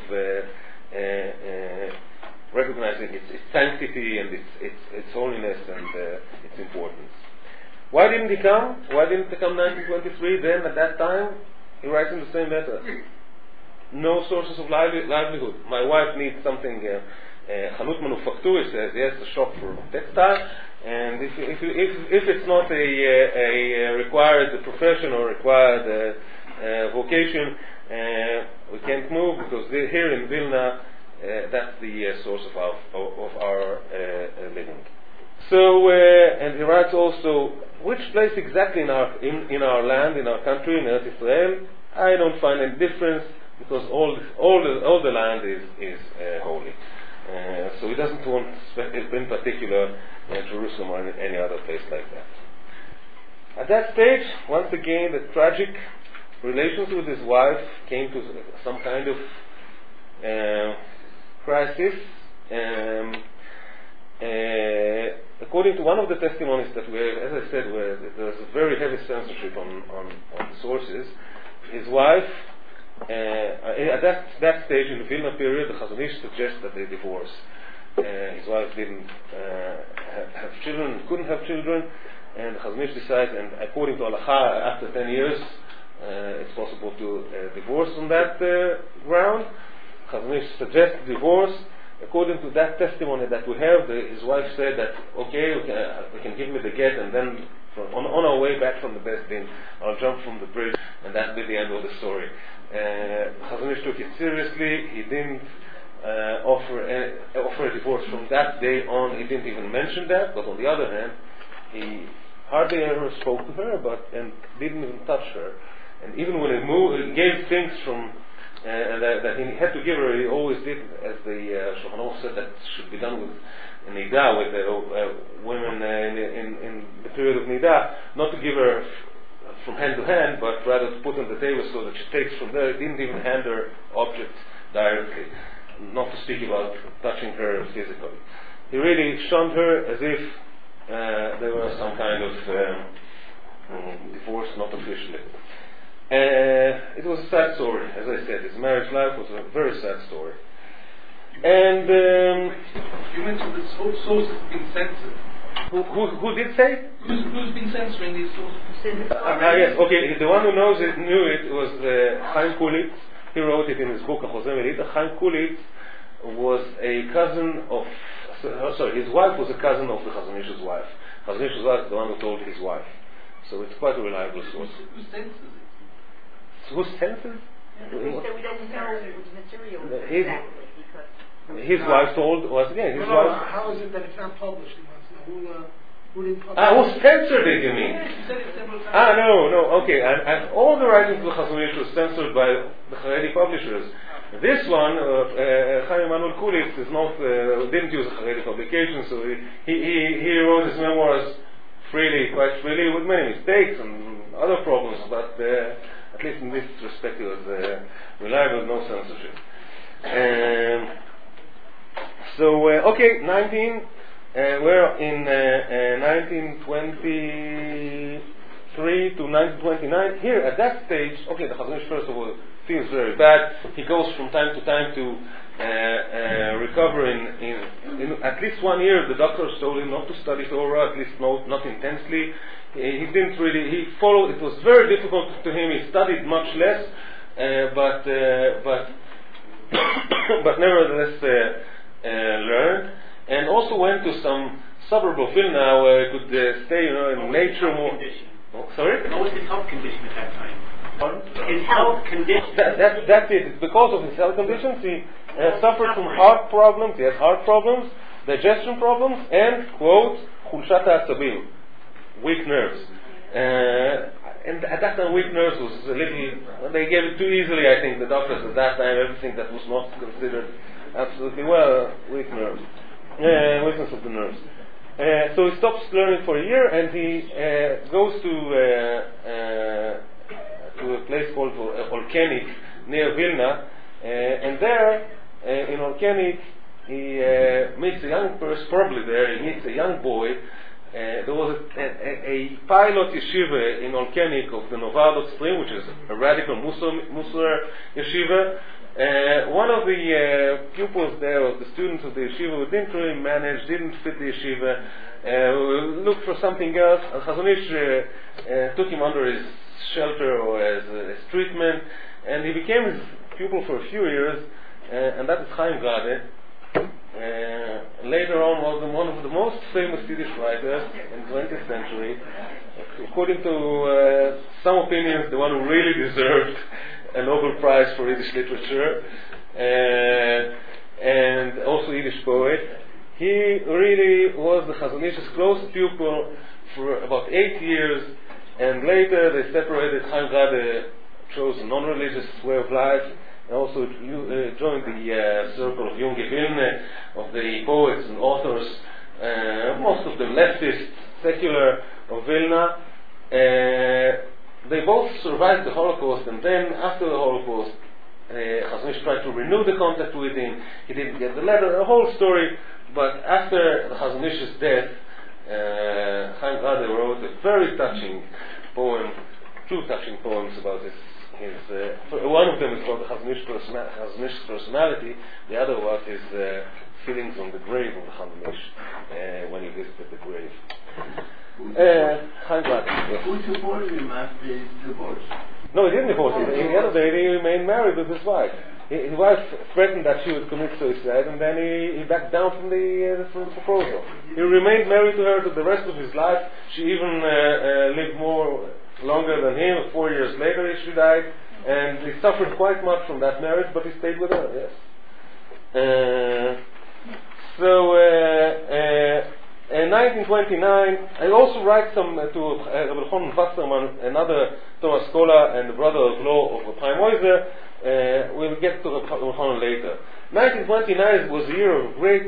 [SPEAKER 1] recognizing its sanctity and its holiness and its importance. Why didn't he come? Why didn't he come 1923? Then at that time, he writes in the same letter, no sources of livelihood. My wife needs something, Chanut Manufaktur, he says, yes, a shop for textile, and if it's not a required profession or required vocation, we can't move, because here in Vilna, that's the source of our living. So, and he writes also, which place exactly in our land, in our country, in Eretz Israel, I don't find any difference, because all the land is holy. So he doesn't want, in particular, Jerusalem or any other place like that. At that stage, once again, the tragic relations with his wife came to some kind of crisis. According to one of the testimonies that we have, as I said, where there's a very heavy censorship on the sources, his wife, at that stage in the Vilna period, the Chazon Ish suggests that they divorce. His wife didn't have children, couldn't have children, and the Chazon Ish decides, and according to Halacha, after 10 years, it's possible to divorce on that ground. Chazon Ish suggests divorce. According to that testimony that we have, his wife said that, okay, we can give me the get, and then on our way back from the Beis Din, I'll jump from the bridge, and that'll be the end of the story. Chazon Ish took it seriously. He didn't offer a divorce from that day on. He didn't even mention that, but on the other hand, he hardly ever spoke to her, and didn't even touch her. And even when he gave things from that he had to give her, he always did, as the Shulchan Aruch said, that should be done with Nida, with women in the period of Nida, not to give her from hand to hand, but rather to put on the table so that she takes from there. He didn't even hand her objects directly, not to speak about touching her physically. He really shunned her as if there was some kind of divorce, not officially. It was a sad story, as I said. His marriage life was a very sad story. And
[SPEAKER 7] you mentioned that sources have been censored.
[SPEAKER 1] Who did say?
[SPEAKER 7] Who's been censoring these sources?
[SPEAKER 1] Yes, okay. The one who knew it was Chaim Kulitz. He wrote it in his book Achozeh Melita. Chaim Kulitz was a cousin of. His wife was a cousin of the Chazon Ish's wife. Chazon Ish's wife is the one who told his wife. So it's quite a reliable source.
[SPEAKER 7] Who censors it?
[SPEAKER 1] Who censors?
[SPEAKER 8] We don't know which material exactly, because
[SPEAKER 1] his wife told, once again, his wife.
[SPEAKER 9] How is it that it's not published? Who didn't publish
[SPEAKER 1] who censored it, you mean?
[SPEAKER 7] You said it several times.
[SPEAKER 1] No, okay. And all the writings of the Chazon Ish was censored by the Haredi publishers. This one, Chaim Emanuel Kulitz, is not, didn't use a Haredi publication, so he wrote his memoirs quite freely, with many mistakes and other problems, but at least in this respect it was reliable, no censorship. We're in 1923 to 1929. Here, at that stage, the Chazon Ish first of all feels very bad. He goes from time to time to recover in at least 1 year. The doctors told him not to study Torah, at least not intensely. He didn't really. He followed. It was very difficult to him. He studied much less, but nevertheless learned. And also went to some suburb of Vilna where he could stay, in nature more. Sorry?
[SPEAKER 3] What was his health condition at that time? His health condition.
[SPEAKER 1] That's it. Because of his health conditions, he suffered from heart problems. He has heart problems, digestion problems, and quote chulshat ha'asabim, weak nerves. And at that time, weak nerves was a little. They gave it too easily. I think the doctors at that time, everything that was not considered absolutely well, weak nerves, weakness of the nerves. So he stops learning for a year, and he goes to a place called Olkenik near Vilna, and there in Olkenik he meets a young person. Probably there he meets a young boy. There was a pilot yeshiva in Olkenik of the Novardot stream, which is a radical Musar yeshiva. One of the pupils there, of the students of the yeshiva, who didn't really manage, didn't fit the yeshiva, looked for something else. Chazon Ish took him under his shelter or as treatment, and he became his pupil for a few years, and that is Chaim Grade. Later on was one of the most famous Yiddish writers in the 20th century. According to some opinions, the one who really deserved a Nobel Prize for Yiddish literature, and also Yiddish poet. He really was the Chazon Ish's close pupil for about 8 years, and later they separated. Chaim Grade chose a non-religious way of life, and also joined the circle of Junge Vilna, of the poets and authors, most of them leftist, secular, of Vilna. They both survived the Holocaust, and then after the Holocaust, Chazon Ish tried to renew the contact with him. He didn't get the letter, a whole story. But after the Chazon Ish's death, Chaim Grade wrote a very touching poem, two touching poems about his one of them is about the Chazon Ish's personality. The other was his feelings on the grave of the Chazon Ish when he visited the grave. Chaim Grade.
[SPEAKER 10] Who supported him after his divorce?
[SPEAKER 1] No, he didn't divorce him. In the other day, he remained married with his wife. His wife threatened that she would commit suicide, and then he backed down from the proposal. He remained married to her to the rest of his life. She even lived longer than him. 4 years later she died, and he suffered quite much from that marriage, but he stayed with her, yes. In 1929, I also write some to Rabbi Elchanan Wasserman, another Torah scholar and the brother-in-law of Chaim Oizer. We'll get to Rabbi Elchanan later. 1929 was a year of great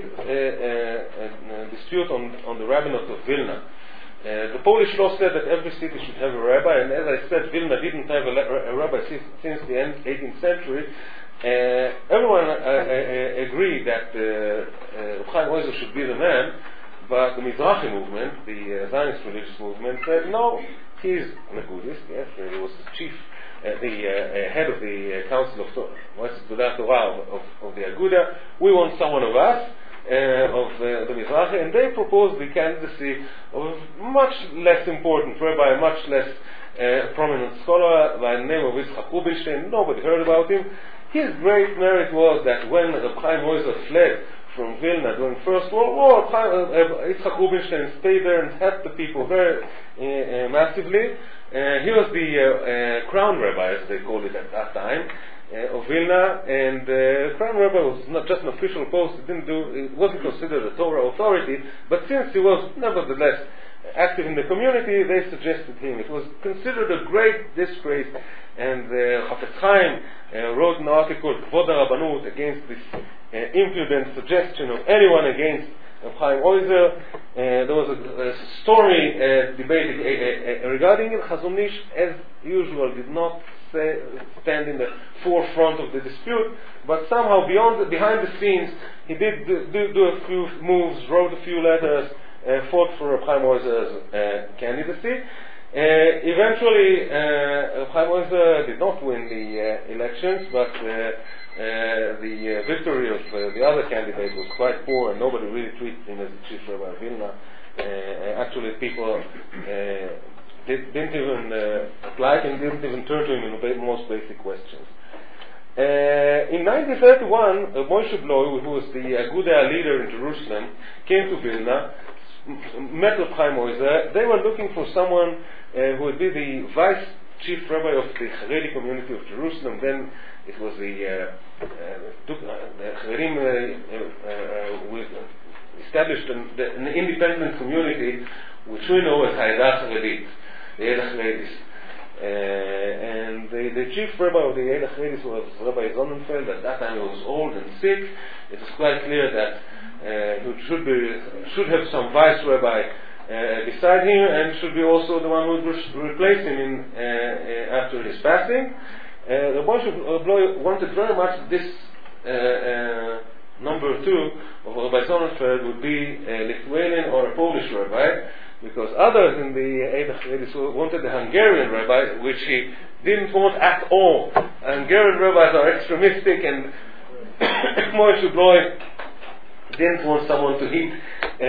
[SPEAKER 1] dispute on the rabbinate of Vilna. The Polish law said that every city should have a rabbi, and as I said, Vilna didn't have a rabbi since the 18th century. Everyone agreed that Chaim Oizer should be the man, but the Mizrahi movement, the Zionist religious movement, said no, he's an Agudist, yes, he was the chief, the head of the Council of Torah of the Aguda. We want someone of us, of the Mizrahi, and they proposed the candidacy of a much less important rabbi, a much less prominent scholar by the name of Yitzchak Rubinstein. Nobody heard about him. His great merit was that when Reb Chaim Oizer fled from Vilna during First World War, Yitzchak Rubinstein stayed there and helped the people very massively. He was the crown rabbi, as they called it at that time, of Vilna, and crown rabbi was not just an official post. It wasn't considered a Torah authority, but since he was nevertheless active in the community, they suggested him. It was considered a great disgrace, and Chafetz Chaim wrote an article, Kvod HaRabbanut, against this impudent suggestion of anyone against Chaim Oizer. There was a story debated regarding it. Chazon Ish, as usual, did not stand in the forefront of the dispute, but somehow behind the scenes, he did do a few moves, wrote a few letters, fought for Chaim Oizer's candidacy. Eventually, Chaim Oizer did not win the elections, but the victory of the other candidate was quite poor, and nobody really treated him as the chief rabbi of Vilna. Actually, people didn't even apply to him, didn't even turn to him in the most basic questions. In 1931, Moshe Bloy, who was the Aguda leader in Jerusalem, came to Vilna, met with Chaim Oizer. They were looking for someone who would be the vice chief rabbi of the Haredi community of Jerusalem. Then it was the Haredim established an independent community which we know as Ha'edah Haredit, the Edah Haredis. And the chief rabbi of the Edah Haredis was Rabbi Sonnenfeld. At that time he was old and sick. It was quite clear that who should have some vice rabbi beside him, and should be also the one who would replace him after his passing. The Moshe wanted very much this number 2 of Rabbi Sonnenfeld would be a Lithuanian or a Polish rabbi, because others in the Eidach Redis wanted the Hungarian rabbi, which he didn't want at all. Hungarian rabbis are extremistic, and Moshe Bloy didn't want someone to heat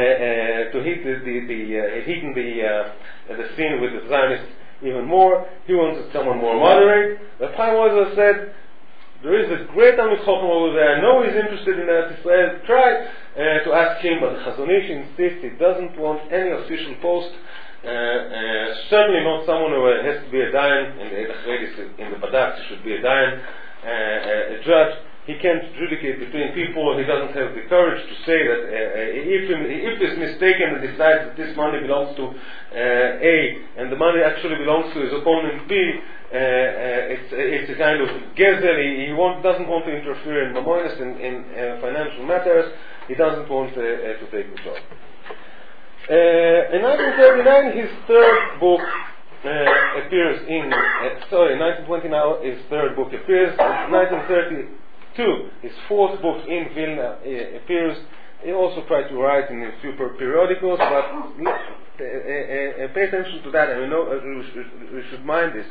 [SPEAKER 1] the scene with the Zionists even more. He wanted someone more moderate. But Chaim Ozer said, there is a great Talmid Chacham over there. I know he's interested in Eretz Israel. Try to ask him, but the Chazon Ish insists he doesn't want any official post. Certainly not someone who has to be a dayan in the Eidach Redis, in the Badak. He should be a dayan, a judge. He can't adjudicate between people. He doesn't have the courage to say that if he's mistaken and decides that this money belongs to A and the money actually belongs to his opponent B, it's a kind of gezel. He doesn't want to interfere in mamonos, in financial matters. He doesn't want to take the job. In 1939, his third book appears in. 1920 now, his third book appears. In 1932, his fourth book in Vilna appears. He also tried to write in a few periodicals, but pay attention to that, and we should mind this.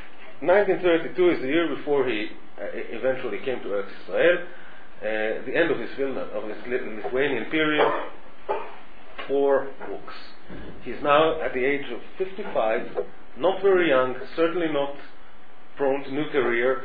[SPEAKER 1] 1932 is the year before he eventually came to Eretz Israel, the end of his Vilna, of his Lithuanian period. 4 books. He's now at the age of 55, not very young, certainly not prone to new career.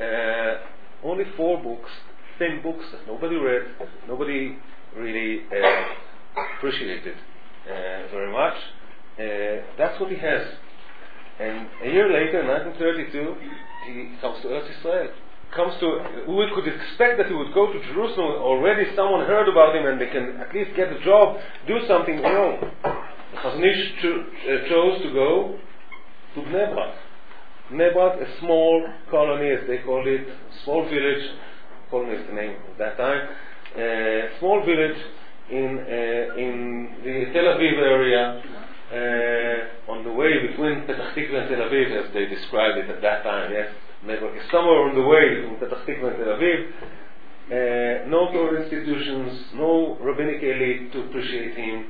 [SPEAKER 1] Only 4 books, thin books that nobody read, nobody really appreciated very much. That's what he has. And a year later, in 1932, he comes to Eretz Israel. We could expect that he would go to Jerusalem. Already someone heard about him and they can at least get a job, do something. No. The Chazon Ish chose to go to Bnei Brak. Bnei Brak, a small colony, as they called it, small village. Colony is the name at that time. Small village in the Tel Aviv area, on the way between Petach Tikva and Tel Aviv, as they described it at that time. Yes. Somewhere on the way from Petach Tikva and Tel Aviv, no Torah institutions, no rabbinic elite to appreciate him,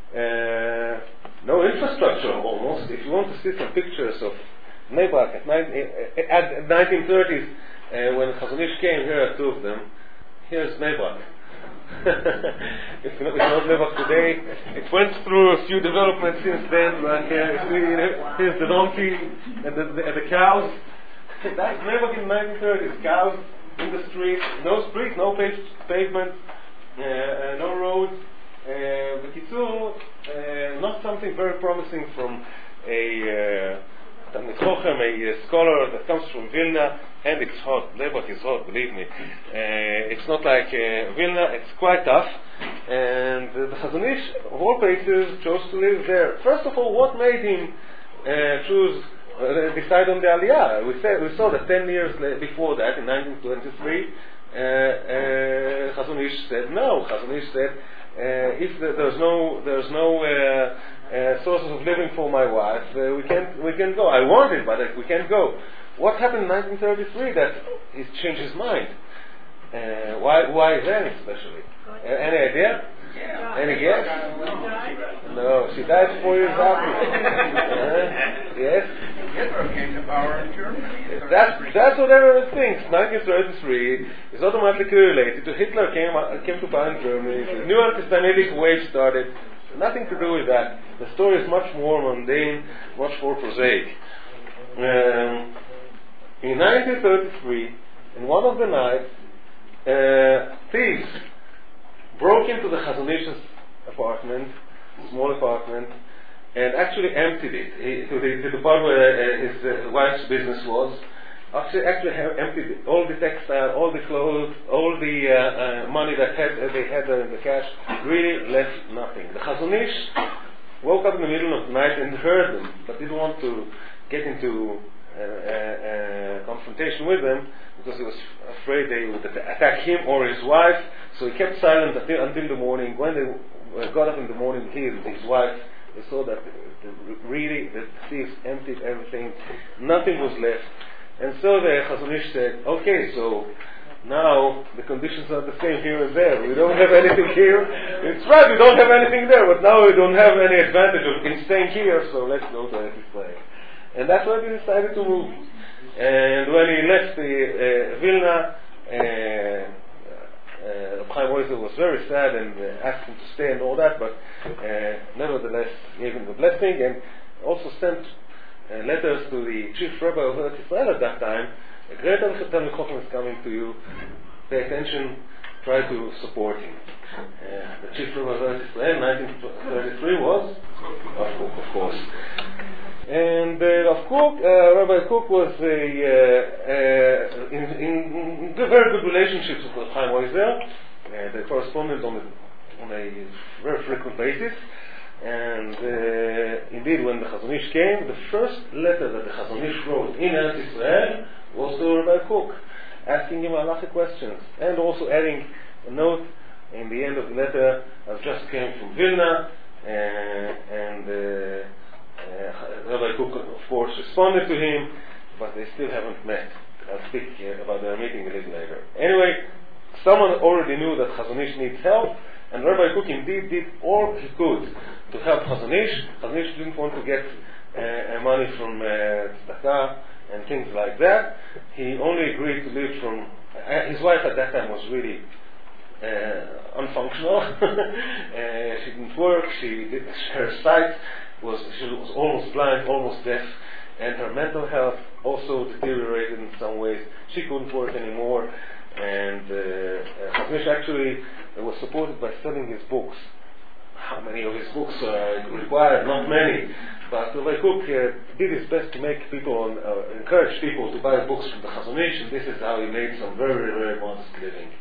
[SPEAKER 1] no infrastructure almost. If you want to see some pictures of Bnei Brak at 1930s, when Chazon Ish came, here are 2 of them. Here's Bnei Brak. It's not Bnei Brak today. It went through a few developments since then. But here's the donkey and the cows. That's Bnei Brak in the 1930s. Cows in the street, no pavement, no roads. B'kitzur, not something very promising from a Talmid Chochem, a scholar that comes from Vilna, and it's hot. Bnei Brak is hot, believe me. It's not like Vilna, it's quite tough. And the Chazon Ish, of all places, chose to live there. First of all, what made him decide on the Aliyah? We saw that 10 years before that, in 1923, Chazon Ish said no. Chazon Ish said, if there's no sources of living for my wife, we can go. I want it, but we can't go. What happened in 1933 that he changed his mind? Why then, especially? Any idea?
[SPEAKER 4] Yeah.
[SPEAKER 1] Any guess? No, she died 4 years after. Yes?
[SPEAKER 4] Hitler came to power in Germany.
[SPEAKER 1] That's what everyone thinks. 1933 is automatically related to Hitler came to power in Germany. The new anti-Semitic wave started. Nothing to do with that. The story is much more mundane, much more prosaic. In 1933, in one of the nights, thieves broke into the Chazon Ish's apartment, small apartment, and actually emptied it to the part where his wife's business was. Actually emptied it. All the textile, all the clothes, all the money that they had there in the cash, really left nothing. The Chazon Ish woke up in the middle of the night and heard them, but didn't want to get into confrontation with them because he was afraid they would attack him or his wife. So he kept silent until the morning. When they got up in the morning, he and his wife, they saw that the thieves emptied everything, nothing was left. And so the Chazon Ish said, okay, so now the conditions are the same here and there. We don't have anything here. It's right, we don't have anything there, but now we don't have any advantage of staying here, so let's go to Eretz Israel. And that's why they decided to move. And when he left Vilna, Chaim Oizer was very sad and asked him to stay and all that, but nevertheless gave him the blessing and also sent letters to the chief rabbi of Eretz Israel at that time. A great Talmid Chacham is coming to you. Pay attention. Try to support him. The chief rabbi of Eretz Israel, 1933, was of course. And Rabbi Kook was in very good relationships with Chaim Oizer. They corresponded on a very frequent basis. And indeed, when the Chazon Ish came, the first letter that the Chazon Ish wrote in Eretz Israel was to Rabbi Kook, asking him halachic questions, and also adding a note in the end of the letter, I've just came from Vilna, and Rabbi Kook, of course, responded to him, but they still haven't met. I'll speak about their meeting a little later. Anyway, someone already knew that Chazon Ish needs help, and Rabbi Kook indeed did all he could to help Chazon Ish. Chazon Ish didn't want to get money from tzedakah and things like that. He only agreed to live from... his wife at that time was really unfunctional. She didn't work. Her sight was... she was almost blind, almost deaf, and her mental health also deteriorated in some ways. She couldn't work anymore, and Chazon Ish actually was supported by selling his books. How many of his books required? Not many. But Rabbi Kook did his best to make people, encourage people to buy books from the Chazon Ish, and this is how he made some very, very modest living.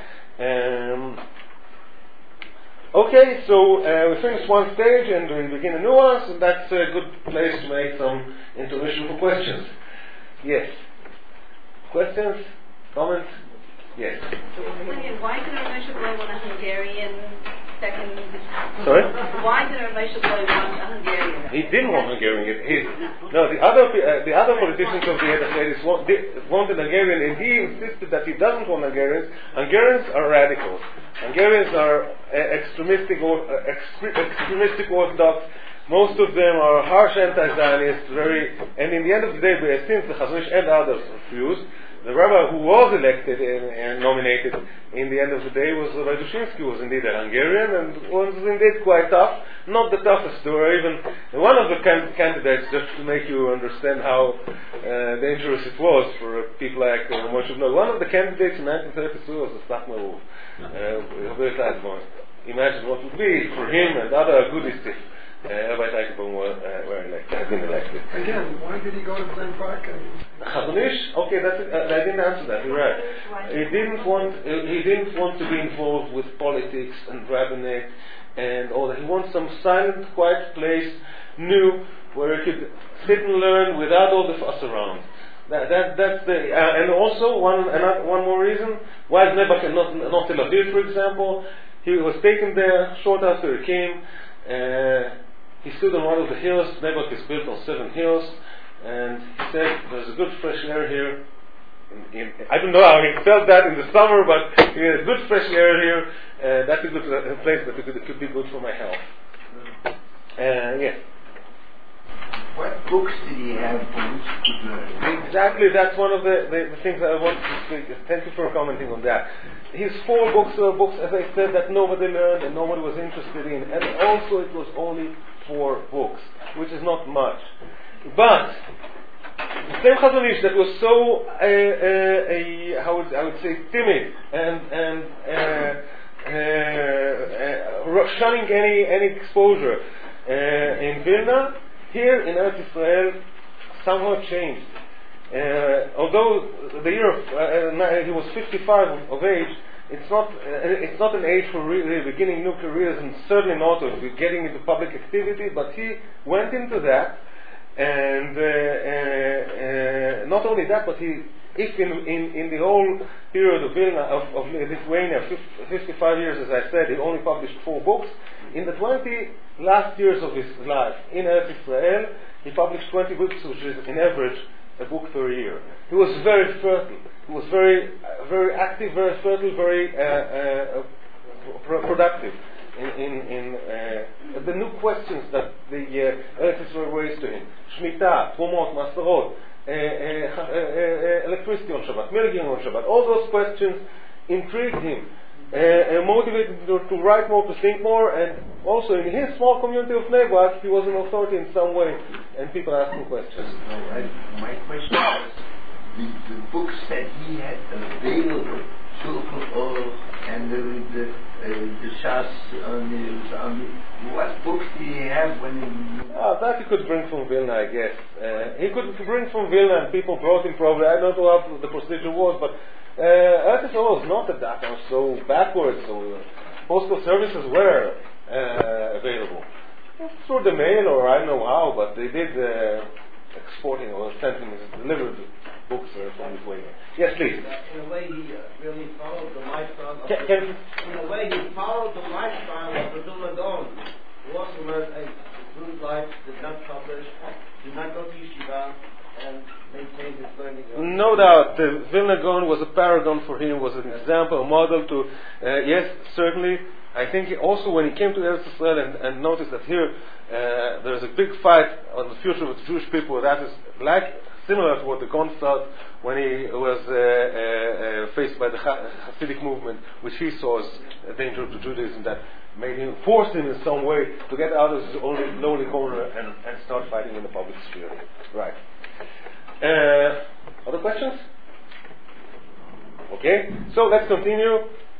[SPEAKER 1] Okay, so we finished one stage and we begin a new one, so that's a good place to make some intermission for questions. Yes? Questions? Comments? Yes.
[SPEAKER 8] Why did Rav Moshe Bloy want a Hungarian second?
[SPEAKER 1] Sorry?
[SPEAKER 8] Why did Rav Moshe Bloy want a Hungarian?
[SPEAKER 1] He didn't want Hungarian. The other politicians of the Hedershed wanted Hungarian, and he insisted that he doesn't want Hungarians. Hungarians are radicals. Hungarians are extremistic Orthodox. Most of them are harsh anti-Zionists, and in the end of the day, since the Chazon Ish and others refused, the rabbi who was elected and nominated in the end of the day was Rabbi Dushinsky, who was indeed a Hungarian and was indeed quite tough. Not the toughest. There were even one of the candidates, just to make you understand how dangerous it was for people like Moshe Bloy. One of the candidates in 1932 was the Stach Maruf. Imagine what it would be for him and other goodies if Rabbi Teitelbaum had been elected.
[SPEAKER 9] Again, why did he go to Glen Park?
[SPEAKER 1] Chazon Ish? Okay, I didn't answer that. You're right. He didn't want to be involved with politics and rabbinate and all that. He wants some silent, quiet place, new, where he could sit and learn without all the fuss around. That's the and also one more reason why is Nebuch and not Tel Aviv, for example. He was taken there short after he came. He stood on one of the hills. Nebuch is built on 7 hills, and he said, "There's a good fresh air here." I don't know how he felt that in the summer, but there's good fresh air here. That's a good place that could be good for my health. Yes.
[SPEAKER 10] What books did he have for which to learn?
[SPEAKER 1] Exactly, that's one of the things I want to speak. Thank you for commenting on that. His 4 books were books, as I said, that nobody learned and nobody was interested in. And also it was only 4 books, which is not much. But the same Chazon Ish that was so, I would say, timid and shunning any exposure in Vilna, here in Eretz Israel, somehow changed. Although the year of he was 55 of age, it's not an age for really beginning new careers, and certainly not of getting into public activity. But he went into that, and not only that, but if in the whole period of Vilna, of Lithuania, 55 years, as I said, he only published 4 books. In the 20 last years of his life in Eretz Israel, he published 20 books, which is, in average, a book per year. He was very fertile. He was very active, very fertile, very productive in the new questions that the Eretz Israel raised to him. Shemitah, Trumot, Maserot, electricity on Shabbat, milking on Shabbat. All those questions intrigued him, motivated him to write more, to think more, and also in his small community of Bnei Brak, he was an authority in some way, and people asked him questions.
[SPEAKER 10] My question was, the books that he had available, Shulchan Aruch and the Shas on what books did he have when he...
[SPEAKER 1] that he could bring from Vilna, I guess. He could bring from Vilna, and people brought him probably, I don't know how the procedure was, but Eretz Israel was not at that time so backwards, so postal services were available. Through the mail, or I don't know how, but they did exporting or sending delivered books from Lithuania. Yes, please.
[SPEAKER 6] In a way, he really followed the lifestyle of
[SPEAKER 1] in
[SPEAKER 6] a way, he followed the lifestyle of the Vilna Gaon, who also led a good life, did not publish, did not go to yeshiva, and maintained his learning.
[SPEAKER 1] No doubt, the Vilna Gaon was a paragon for him, was an example, a model to, yes, certainly. I think also when he came to Eretz Israel and noticed that here there's a big fight on the future of the Jewish people, that is similar to what the Gaon felt when he was faced by the Hasidic movement, which he saw as a danger to Judaism, that made him, forced him in some way to get out of his own lonely corner and start fighting in the public sphere. Right. Other questions? Okay, so let's continue.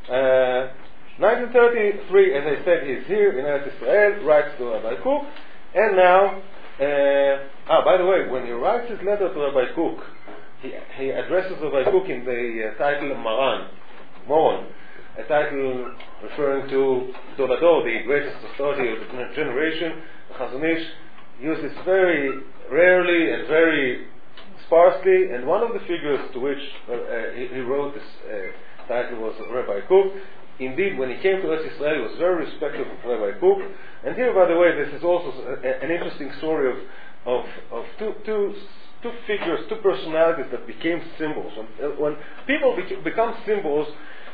[SPEAKER 1] 1933, as I said, he's here in Eretz Israel, writes to Rabbi Kook, and now, by the way, when he writes his letter to Rabbi Kook, he addresses Rabbi Kook in the title Moron, a title referring to Dolador, the greatest authority of the generation. Chazon Ish used this very rarely and very sparsely, and one of the figures to which he wrote this title was Rabbi Kook. Indeed, when he came to Eretz Israel, he was very respectful of Rabbi Kook. And here, by the way, this is also an interesting story of two figures, two personalities that became symbols. When people become symbols,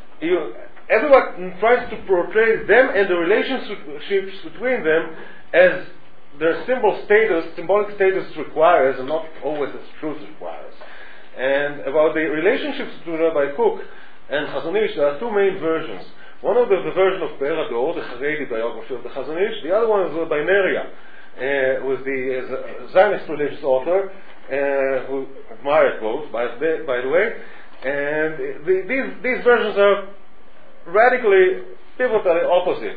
[SPEAKER 1] everyone tries to portray them and the relationships between them as their symbolic status requires, and not always as truth requires. And about the relationships between Rabbi Kook and Chazon Ish, there are two main versions. One of them is the version of Be'er HaDor, the Haredi biography of the Chazon Ish. The other one is by Neria, who is the Zionist religious author, who admired both, by the way. And these versions are radically, pivotally opposite.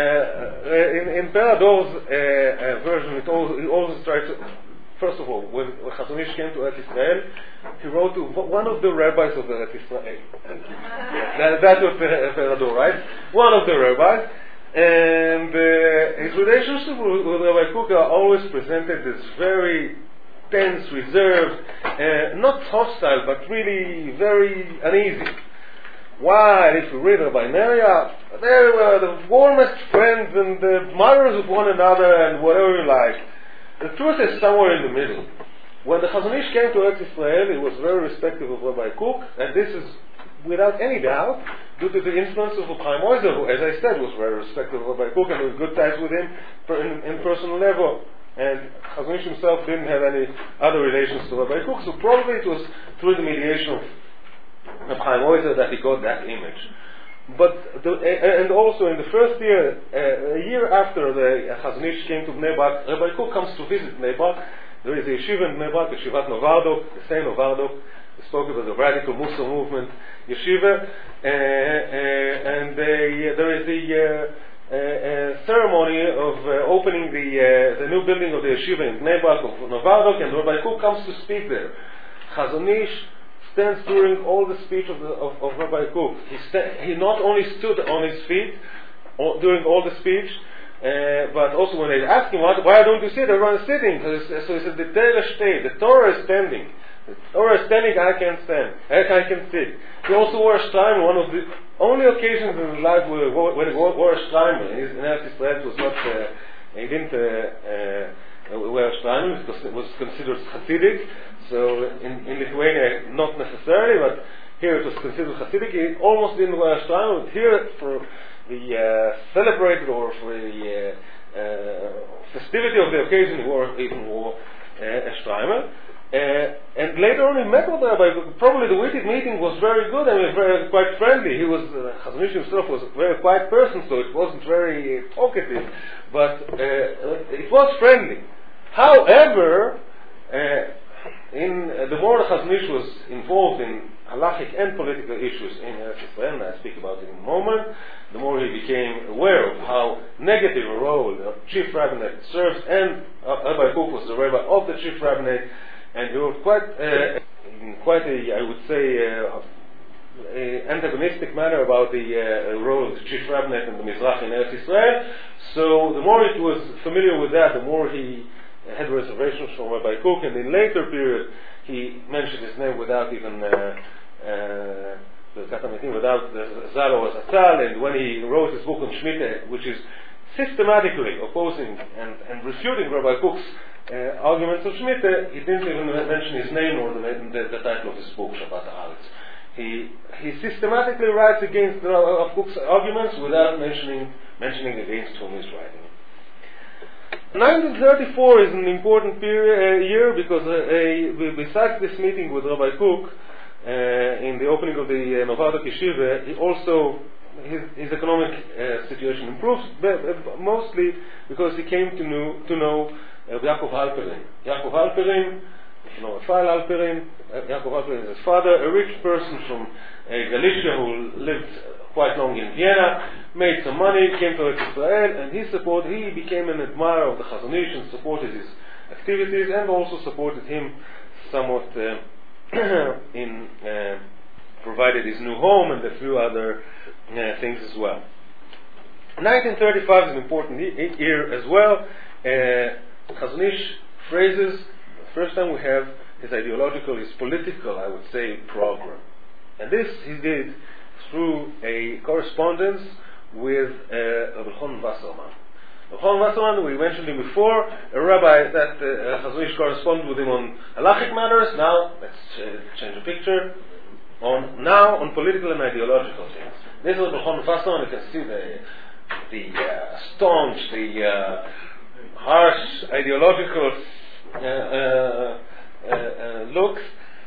[SPEAKER 1] In Be'er HaDor's version, he always tries to... First of all, when Chazon Ish came to Eretz Israel, he wrote to one of the rabbis of Eretz Israel. That was Be'er HaDor, right? One of the rabbis. And his relationship with Rabbi Kook are always presented as very tense, reserved, not hostile, but really very uneasy. While if you read Rabbi Neria, they were the warmest friends and admirers of one another and whatever you like. The truth is somewhere in the middle. When the Chazon Ish came to Eretz Israel, he was very respectful of Rabbi Kook, and this is without any doubt due to the influence of Chaim Oizer, who, as I said, was very respectful of Rabbi Kook and had good ties with him in personal level. And Chazon Ish himself didn't have any other relations to Rabbi Kook, so probably it was through the mediation of Chaim Oizer that he got that image. But and also in the first year, a year after the Chazon Ish came to Bnei Brak, Rabbi Kook comes to visit Bnei Brak. There is a yeshiva in Bnei Brak, Yeshivat Novardok, the same Novardok. We spoke about the radical Musar movement yeshiva, and there is the ceremony of opening the new building of the yeshiva in Bnei Brak of Novardok, and Rabbi Kook comes to speak there. Chazon Ish stands during all the speech of Rabbi Kook. He not only stood on his feet during all the speech, but also when they asked him, why don't you sit? Everyone is sitting. So he said, the Torah is standing. or standing, I can stand. I can sit. He also wore a shleimer. One of the only occasions in his life when he wore a shleimer. In Eretz Israel, it was not. He didn't wear a shleimer because it was considered Hasidic. So in Lithuania, not necessarily, but here it was considered Hasidic. He almost didn't wear a shleimer. But here, for the celebrated or for the festivity of the occasion, he even wore a shleimer. And later on he met with the rabbi. Probably the meeting was very good and quite friendly. He was Chazon Ish himself was a very quiet person, so it wasn't very talkative, but it was friendly. However, the more the Chazon Ish was involved in halachic and political issues in Eretz Yisrael, and I speak about it in a moment, the more he became aware of how negative a role the chief rabbinate serves, and Rabbi Kook was the rabbi of the chief rabbinate. And he was quite a, I would say, antagonistic manner about the role of the chief rabbinate in the Mizrach in Eretz Yisrael. So the more he was familiar with that, the more he had reservations from Rabbi Kook. And in later period, he mentioned his name without even without Zal or Zatzal. And when he wrote his book on Shemitah, which is systematically opposing and refuting Rabbi Kook's arguments of Shemitah, he didn't even mention his name or the title of his book, Shabbat Haaretz. He systematically writes against Rav Kook's arguments without mentioning against whom he's writing. 1934 is an important year because besides this meeting with Rabbi Kook in the opening of the Novatok Yeshiva, he also his economic situation improves, mostly because he came to know Yaakov Halperin. Yaakov Halperin, Rafael Halperin. Yaakov Halperin is his father, a rich person from Galicia who lived quite long in Vienna, made some money, came to Israel, and he became an admirer of the Chazon Ish and supported his activities, and also supported him somewhat in provided his new home and a few other things as well. 1935 is an important year as well. Chazon Ish phrases, the first time we have his ideological, his political, I would say, program. And this he did through a correspondence with Rabbi Elchanan Wasserman. Rabbi Elchanan Wasserman, we mentioned him before, a rabbi that Chazon Ish corresponded with him on halachic matters. Now, let's change the picture. On political and ideological things. This is Rabbi Elchanan Wasserman. You can see the staunch, the harsh ideological looks.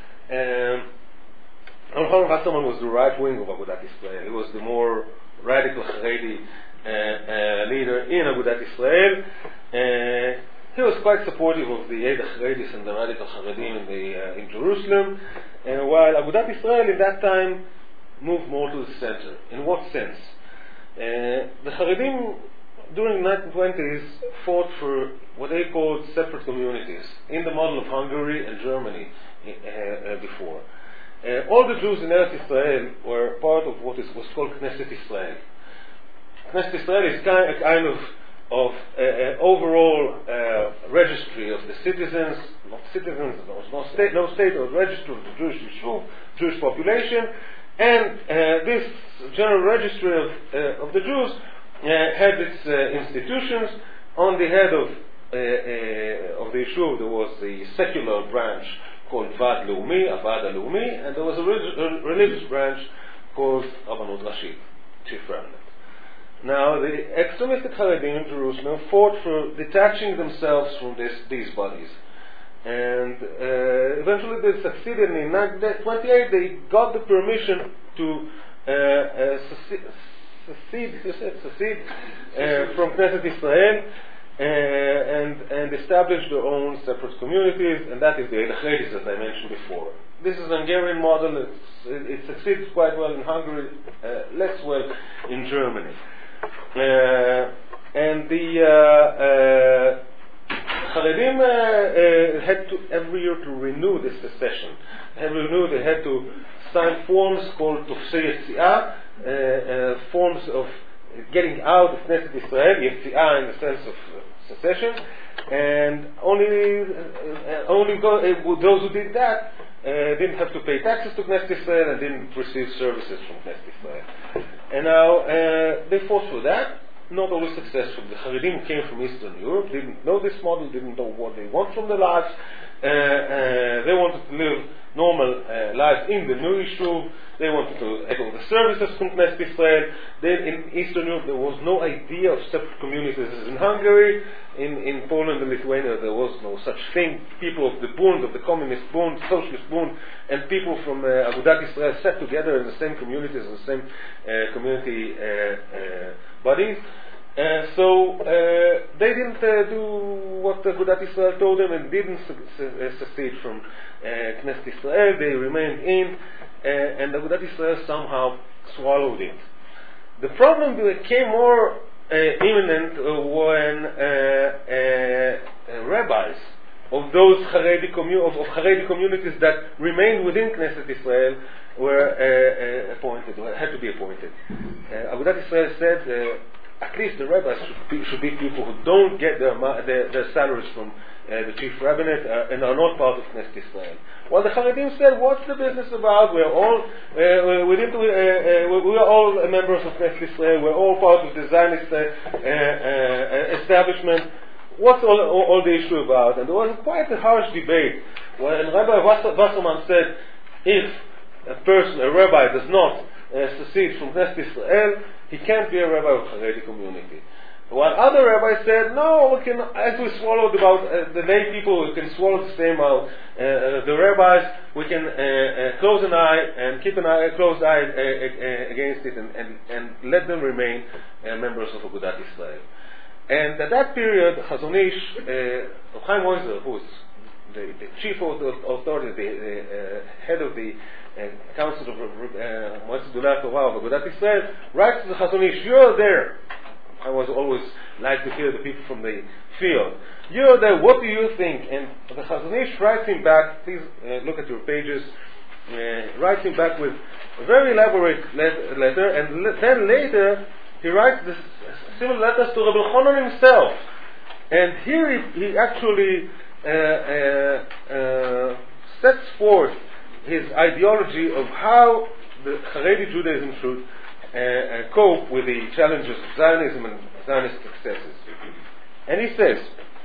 [SPEAKER 1] Elchanan Wasserman was the right wing of Agudat Yisrael. He was the more radical Haredi leader in Agudat Yisrael. He was quite supportive of the Eid HaCharedis and the radical Haredim in Jerusalem, while Agudat Yisrael in that time moved more to the center. In what sense? The Haredim during the 1920s fought for what they called separate communities in the model of Hungary and Germany before. All the Jews in Eretz Israel were part of what was called Knesset Israel. Knesset Israel is a kind of overall registry of the citizens, not citizens, no state, or registry of the Jewish population, and this general registry of the Jews had its institutions. On the head of the Yishuv there was the secular branch called Vad Leumi, Avad Leumi, and there was a religious branch called Rabbanut Rashit, Chief Rabbinate. Now, the extremistic Haredim in Jerusalem fought for detaching themselves from these bodies. And eventually they succeeded. In 1928 they got the permission to secede from Knesset Israel and establish their own separate communities, and that is the Eid HaCharedis, as I mentioned before. This is an Hungarian model. It succeeds quite well in Hungary, less well in Germany. And the Haredim had to every year to renew this secession. They had to sign forms called Tofsei Yetziah, forms of getting out of Knesset Israel, Yetziah in the sense of secession, and only those who did that didn't have to pay taxes to Knesset Israel and didn't receive services from Knesset Israel. And now they fought for that, not always successful. The Haredim came from Eastern Europe, didn't know this model, didn't know what they want from their lives. They wanted to live normal lives in the new Yishuv. They wanted to have all the services from Knesset Israel. Then in Eastern Europe there was no idea of separate communities as in Hungary. In Poland and Lithuania there was no such thing. People of the Bund, of the Communist Bund, Socialist Bund, and people from Agudat Israel sat together in the same communities, in the same community bodies. So they didn't do what Agudat Israel told them and didn't secede from Knesset Israel. They remained in, and Agudat Israel somehow swallowed it. The problem became more imminent when rabbis of those Haredi communities that remained within Knesset Israel were appointed, or had to be appointed. Agudat Israel said at least the rabbis should be people who don't get their salaries from the chief rabbinate and are not part of Knesset Israel. While the Haredim said, what's the business about? We're all we are all members of Knesset Israel. We're all part of the Zionist establishment. What's all the issue about? And there was quite a harsh debate when Rabbi Wasserman said, if a rabbi does not secede from Knesset Israel, he can't be a rabbi of the Haredi community. While other rabbis said, no, we can, as we swallowed about the lay people, we can swallow the same out. The rabbis, we can close an eye and keep a closed eye against it and let them remain members of Agudat Israel. And at that period, Chazon Ish, Chaim Moiser, who is the chief authority, the head of the Council of Moetzet Gedolei Torah of Agudat Israel, writes to the Chazon Ish, you're there. I was always like to hear the people from the field. You're there, what do you think? And the Chazon Ish writes him back, please look at your pages, writes him back with a very elaborate letter, and then later he writes this similar letters to Rabbi Elchanan himself. And here he actually sets forth his ideology of how the Haredi Judaism should cope with the challenges of Zionism and Zionist successes. And he says,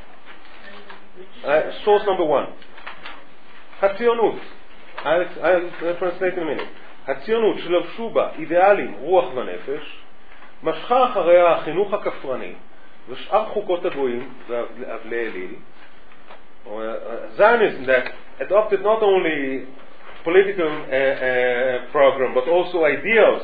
[SPEAKER 1] source number 1, הציונות, I'll translate in a minute, הציונות שלבשו בה אידיאלים, רוח ונפש, משכה אחריה החינוך הכפרני ושאר חוקות הגויים ואבלי אליל. Zionism that adopted not only political program but also ideals,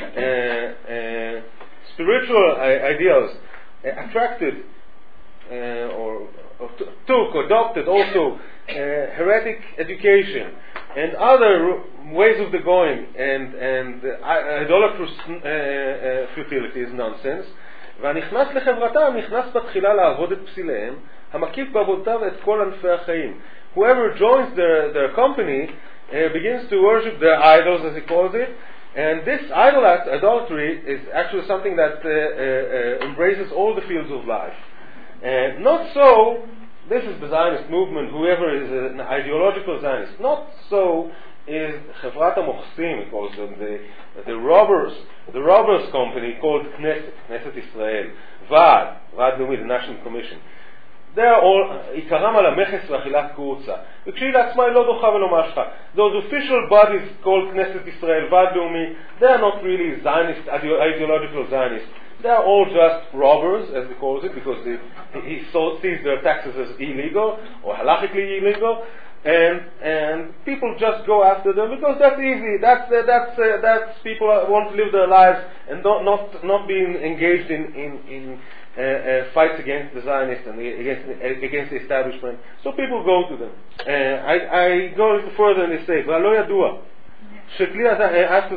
[SPEAKER 1] spiritual ideals, attracted or adopted also heretic education and other ways of the going and idolatrous futilities, nonsense. והנכנס לחברתם נכנס בתחילה לעבוד את פסיליהם המקיף בעבודתיו את כל ענפי החיים. Whoever joins their company begins to worship their idols, as he calls it, and this idolatry is actually something that embraces all the fields of life. Not so, this is the Zionist movement, whoever is an ideological Zionist. Not so is Chevrat HaMochsim, he calls them, the robbers company called Knesset Israel, Vaad Leumi, the National Commission. They are all, עיקרם על המכס ואכילת קורצה. וכשהיא לעצמה היא לא דוחה ולא משכה. Those official bodies called Knesset Israel, ועד לאומי, they are not really Zionist, ideological Zionists. They are all just robbers, as he calls it, because he sees their taxes as illegal, or halachically illegal, and people just go after them because that's easy. That's people want to live their lives and not being engaged in fights against the Zionists and against the establishment. So people go to them. I go a little further and they say, "V'alo yadua." After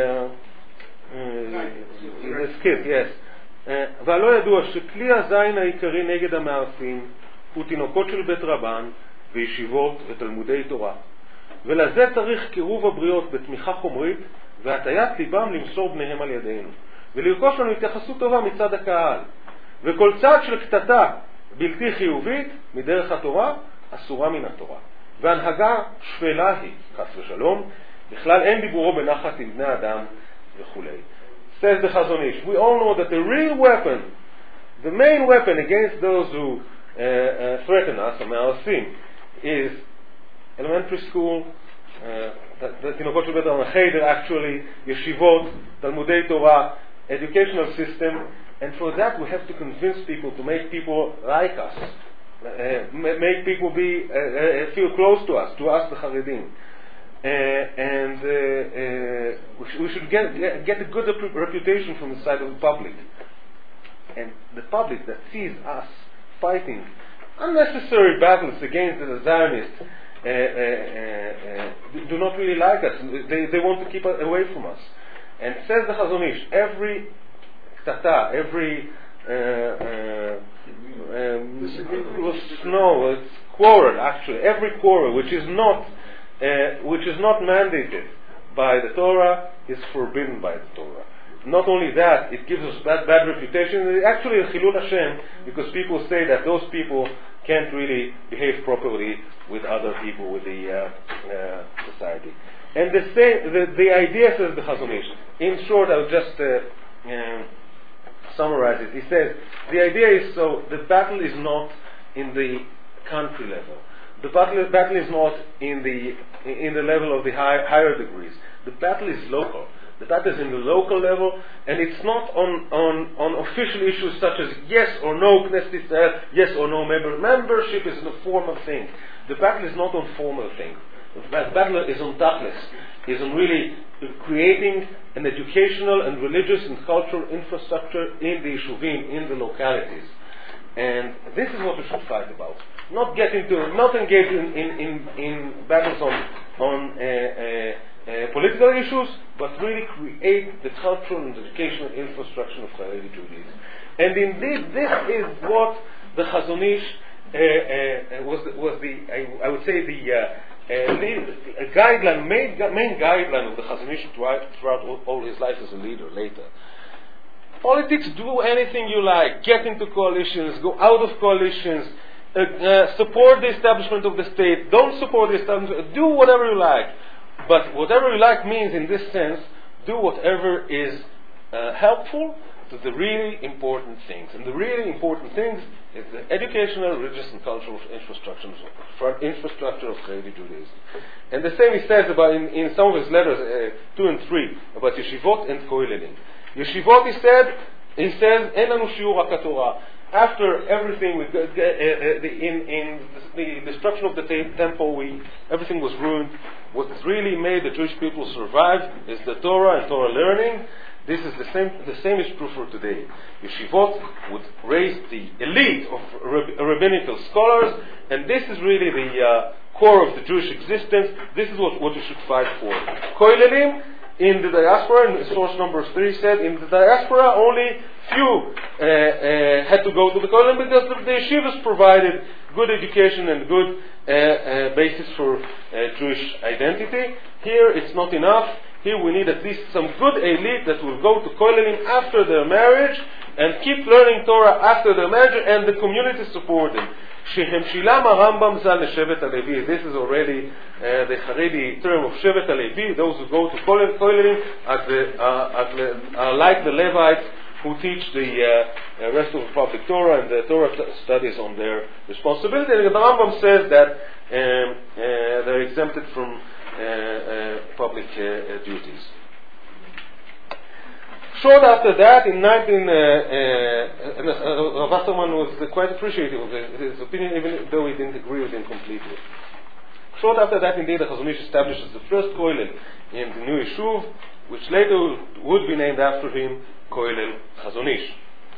[SPEAKER 1] the skip, yes. "V'alo yadua shekli hazayin ha'ikari neged ha'me'arfin hu tinokot shel bet rabban וישיבות ותלמודי תורה. ולזה צריך קירוב הבריות בתמיכה חומרית והטיית ליבם למסור בניהם על ידינו. ולרכוש לנו התייחסות טובה מצד הקהל. וכל צעד של קטטה בלתי חיובית מדרך התורה אסורה מן התורה. והנהגה שפלה היא, חס ושלום, בכלל אין דיבורו בנחת עם בני אדם וכולי. Says the Chazon Ish, we all know that the real weapon, the main weapon against those who threaten us, or Ma'asim, is elementary school, תינוקות של בית המחדר, actually, yeshivot, Talmudei Torah, educational system, and for that we have to convince people, to make people like us, make people feel close to us, the Haredim. And we should get a good reputation from the side of the public. And the public that sees us fighting unnecessary battles against the Zionists do not really like us. They want to keep away from us. And says the Chazon Ish, every ktata, every quarrel, actually, every quarrel which is not mandated by the Torah is forbidden by the Torah. Not only that, it gives us bad reputation. It's actually a Chilul Hashem, because people say that those people can't really behave properly with other people, with the society. And the idea, says the Chazon Ish, in short, I'll just summarize it. He says, the idea is, so the battle is not in the country level. The battle is not in the level of the higher degrees. The battle is local. The battle is in the local level, and it's not on official issues such as yes or no Knesset Israel, yes or no membership is a formal thing. The battle is not on formal things. The battle is on tachlis, is on really creating an educational and religious and cultural infrastructure in the yeshuvim, in the localities. And this is what we should fight about. Not engage in battles on political issues, but really create the cultural and educational infrastructure of Haredi Judaism. And indeed, this is what the Chazon Ish was the I would say the guideline, main guideline of the Chazon Ish throughout all his life as a leader later. Politics, do anything you like, get into coalitions, go out of coalitions, support the establishment of the state, don't support the establishment, do whatever you like. But whatever you like means, in this sense, do whatever is helpful to the really important things. And the really important things is the educational, religious, and cultural infrastructure of Haredi Judaism. And the same he says about in some of his letters 2 and 3 about yeshivot and koilelim. Yeshivot, he says, "En lanu shiur hak Torah." After everything, in the destruction of the temple, everything was ruined. What really made the Jewish people survive is the Torah and Torah learning. This is the same is true for today. Yeshivot would raise the elite of rabbinical scholars, and this is really the core of the Jewish existence. This is what you should fight for. Koilelim, in the diaspora, in source number 3 said, in the diaspora only few had to go to the koilelim because the yeshivas provided good education and good basis for Jewish identity. Here it's not enough. Here we need at least some good elite that will go to koilelim after their marriage and keep learning Torah after their marriage, and the community support them. Shehemshilam Rambam zal Shevet HaLevi. This is already the Haredi term of Shevet HaLevi. Those who go to koilelim are like the Levites who teach the rest of the public Torah, and the Torah studies on their responsibility. And the Rambam says that they're exempted from public duties. Short after that, in Rav Wasserman was quite appreciative of his opinion, even though he didn't agree with him completely. Short after that, indeed, the Chazon Ish establishes the first koilel in the new Yishuv, which later would be named after him, Koilel Chazon Ish.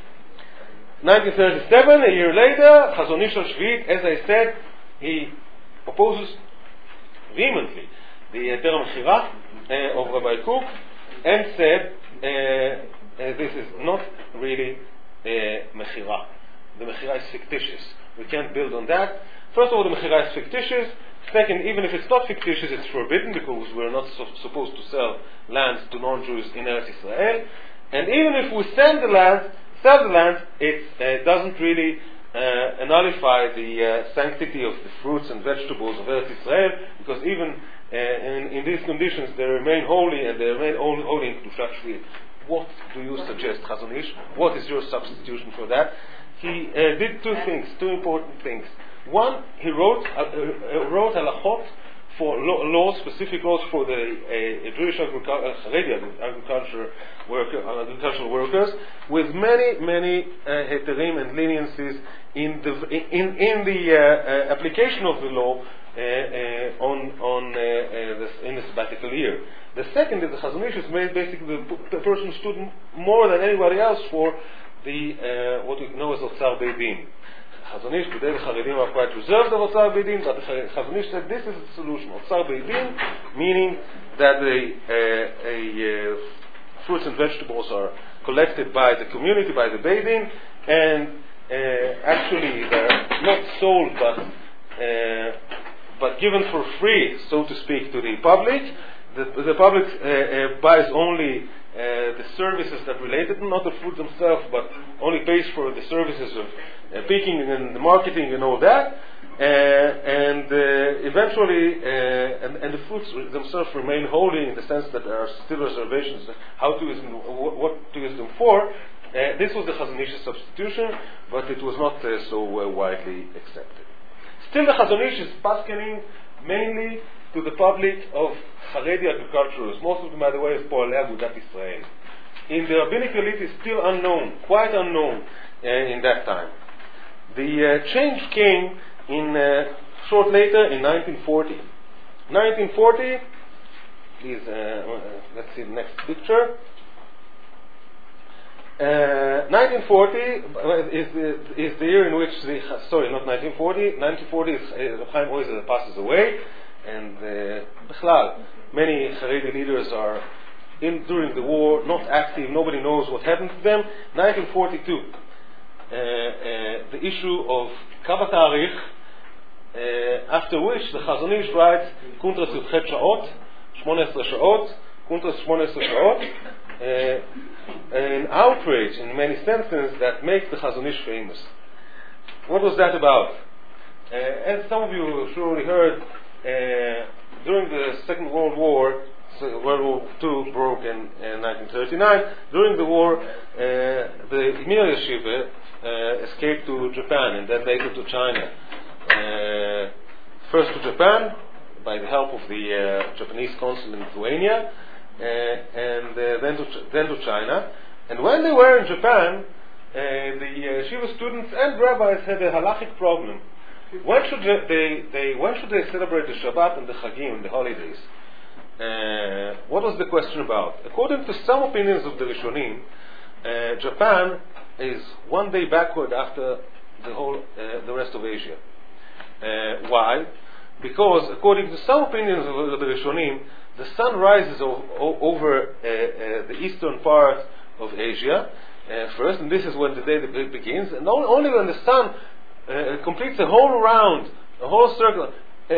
[SPEAKER 1] 1937, a year later, Chazon Ish Shvit, as I said, he opposes vehemently the Heter HaMechira of Rabbi Kook, and said, this is not really Mechira. The Mechira is fictitious. We can't build on that. First of all, the Mechira is fictitious. Second, even if it's not fictitious, it's forbidden because we're not supposed to sell lands to non-Jews in Eretz Israel. And even if we sell the land, it doesn't really nullify the sanctity of the fruits and vegetables of Eretz Israel, because even in these conditions they remain holy, and they remain holy in Kedushat Shvi'it. What do you suggest, Chazon Ish? What is your substitution for that? He did two important things. One, he wrote halachot for laws, specific laws for the Jewish agricultural workers, with many heterim and leniencies in the application of the law in the sabbatical year. The second is the Chazon Ish is made basically the person who stood more than anybody else for the what we know as Otzar Beit Din. Chazon Ish, today the Haredim are quite reserved of Otzar Beit Din, but the Chazon Ish said this is the solution. Otzar Beit Din, meaning that the fruits and vegetables are collected by the community, by the Beit Din, and actually they're not sold but given for free, so to speak, to the public. The public buys only the services that relate to them, not the fruit themselves, but only pays for the services of picking and the marketing and all that. And eventually, and the fruits themselves remain holy in the sense that there are still reservations how to use them, what to use them for. This was the Chazon Ish's substitution, but it was not so widely accepted. Still, the Chazon Ish is paskening mainly to the public of Haredi agriculturalists. Most of them, by the way, is Poalei Agudat Israel. In the rabbinic elite is still unknown, quite unknown in that time. The change came short later in 1940. 1940, please, let's see the next picture. 1940 is the year in which not 1940. 1940 is Chaim Oizer passes away, and many Haredi leaders are during the war not active. Nobody knows what happened to them. 1942, the issue of Kabat Arich, after which the Chazon Ish writes Kuntras Yudchet Shaot, 18 Shaot, Kuntras 18 Shaot, an outrage in many senses that makes the Chazon Ish famous. What was that about? As some of you surely heard, during the Second World War, World War II broke in 1939. During the war, the Mir Yeshiva escaped to Japan and then later to China. First to Japan by the help of the Japanese consul in Lithuania, and then to China. And when they were in Japan, the yeshiva students and rabbis had a halachic problem. When should they celebrate the Shabbat and the Chagim, the holidays? What was the question about? According to some opinions of the Rishonim, Japan is one day backward after the rest of Asia. Why? Because according to some opinions of the Rishonim, the sun rises over the eastern part of Asia first, and this is when the day begins, and only when the sun completes a whole round, a whole circle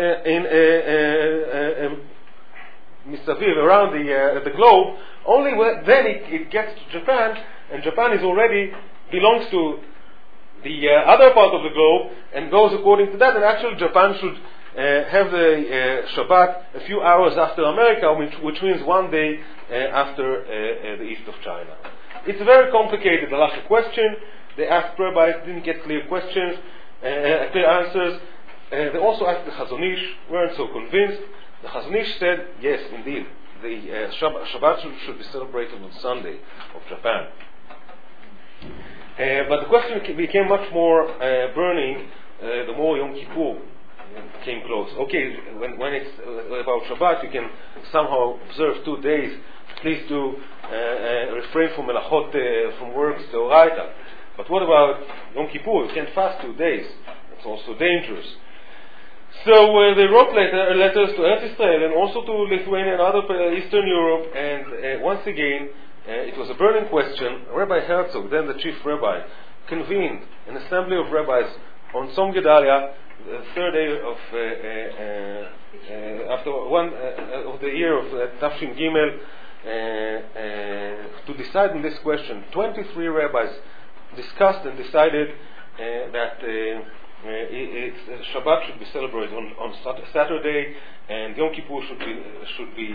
[SPEAKER 1] around the globe, only then it gets to Japan, and Japan belongs to the other part of the globe and goes according to that, and actually Japan should have the Shabbat a few hours after America, which means one day after the east of China. It's a very complicated halachic question. They asked rabbis, didn't get clear answers. They also asked the Chazon Ish, weren't so convinced. The Chazon Ish said, yes, indeed, the Shabbat should be celebrated on Sunday of Japan. But the question became much more burning the more Yom Kippur came close. Okay, when it's about Shabbat, you can somehow observe 2 days. Please do refrain from melachot, from works d'oraita. But what about Yom Kippur? You can't fast 2 days. It's also dangerous. So they wrote letters to Eretz Israel and also to Lithuania and other Eastern Europe. And once again, it was a burning question. Rabbi Herzog, then the chief rabbi, convened an assembly of rabbis on Tzom Gedalia, the third day of after one of the year of Tafshin Gimel, to decide on this question. 23 rabbis discussed and decided that Shabbat should be celebrated on Saturday, and Yom Kippur should be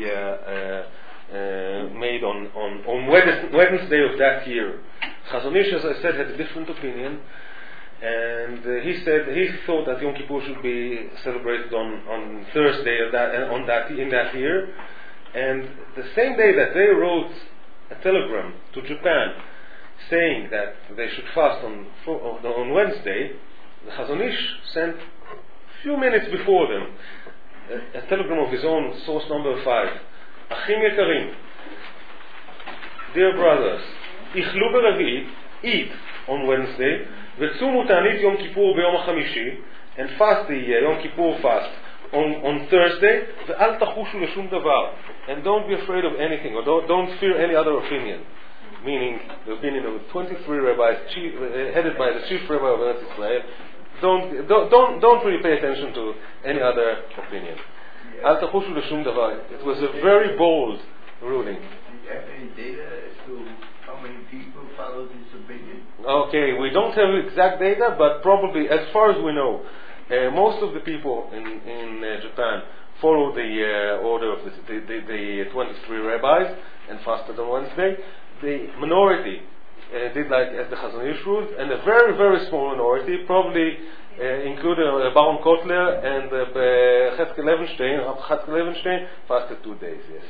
[SPEAKER 1] made on Wednesday of that year. Chazon Ish, as I said, had a different opinion, and he thought that Yom Kippur should be celebrated on Thursday in that year. And the same day that they wrote a telegram to Japan saying that they should fast on Wednesday, the Chazon Ish sent a few minutes before them a telegram of his own, source number 5. Achim Yekarim, dear brothers, Ichlu b'Revi'it, eat on Wednesday, v'tzumu ta'anit Yom Kippur b'Yom HaChamishi, and fast the Yom Kippur fast on Thursday, ve'al tachushu l'shum davar, and don't be afraid of anything, or don't fear any other opinion. Meaning the opinion of 23 rabbis, headed by the chief rabbi of Eretz Israel. Don't really pay attention to any other opinion. Al tachushu l'shum davar. It was a very bold ruling.
[SPEAKER 10] Do you have any data as to how many people follow this opinion?
[SPEAKER 1] Okay, we don't have exact data, but probably, as far as we know, most of the people in Japan followed the order of the 23 rabbis and fasted on Wednesday. The minority did like as the Chazon Ish ruled, and a very, very small minority, probably including Baron Kotler and Cheskel Levenstein, fasted 2 days, yes.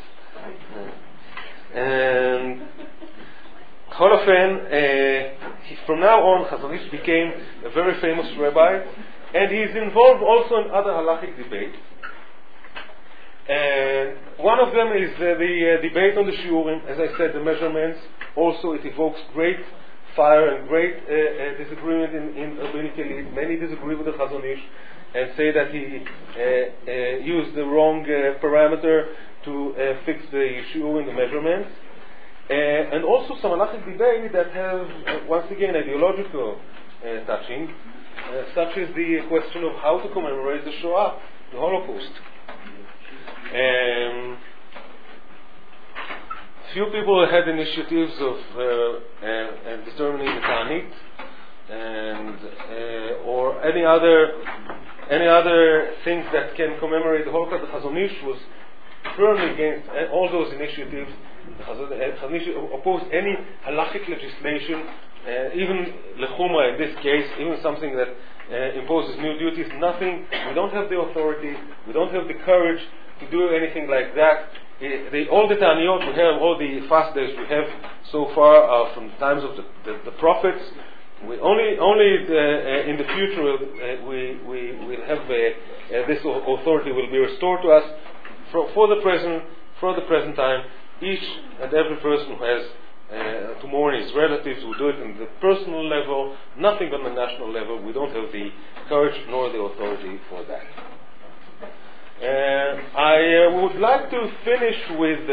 [SPEAKER 1] And from now on, Chazon Ish became a very famous rabbi, and he's involved also in other halachic debates. And one of them is the debate on the shiurim. As I said, the measurements. Also, it evokes great fire and great disagreement in rabbinic elite. Many disagree with the Chazon Ish and say that he used the wrong parameter to fix the shiurim, the measurements. And also some halachic debate that have, once again, ideological touching, such as the question of how to commemorate the Shoah, the Holocaust. Few people had initiatives of determining the Ta'anit or any other things that can commemorate the Holocaust. The Chazon Ish was firmly against all those initiatives. The Chazon Ish opposed any halachic legislation, even lechumra in this case, even something that imposes new duties. Nothing. We don't have the authority. We don't have the courage to do anything like that. All the Ta'aniyot we have, all the fast days we have so far are from the times of the prophets. We only in the future we will have this authority will be restored to us. For the present time, each and every person who has to mourn his relatives will do it on the personal level, nothing on the national level. We don't have the courage nor the authority for that. I would like to finish with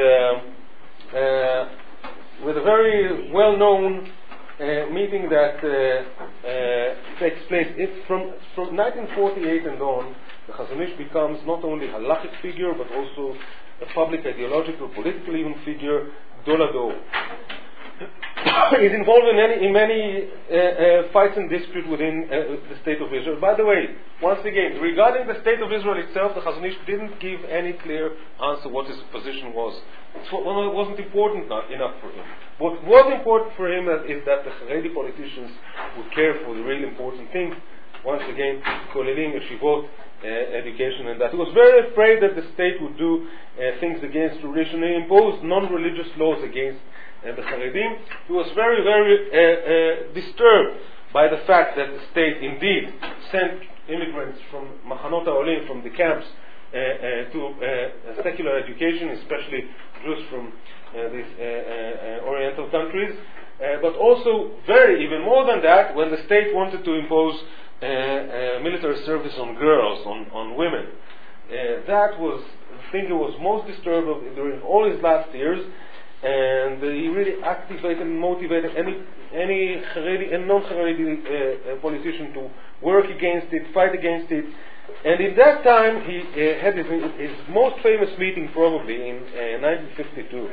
[SPEAKER 1] a very well-known meeting that takes place. It's from 1948 and on. The Chazon Ish becomes not only a halachic figure but also a public, ideological, political even figure, Dolado. He's involved in many fights and disputes within the State of Israel. By the way, once again, regarding the State of Israel itself, the Chazon Ish didn't give any clear answer what his position was. It wasn't important enough for him. What was important for him is that the Haredi politicians would care for the really important things. Once again, kolelim, yeshivot, education, and that. He was very afraid that the state would do things against tradition. He imposed non-religious laws against the Haredim. He was very, very disturbed by the fact that the state indeed sent immigrants from Machanot HaOlim, from the camps, to secular education, especially Jews from these Oriental countries. But also, even more than that, when the state wanted to impose military service on girls, on women, that was the thing he was most disturbed of during all his last years. And he really activated and motivated any Haredi and non-Haredi politician to work against it, fight against it. And in that time, he had his most famous meeting probably in 1952.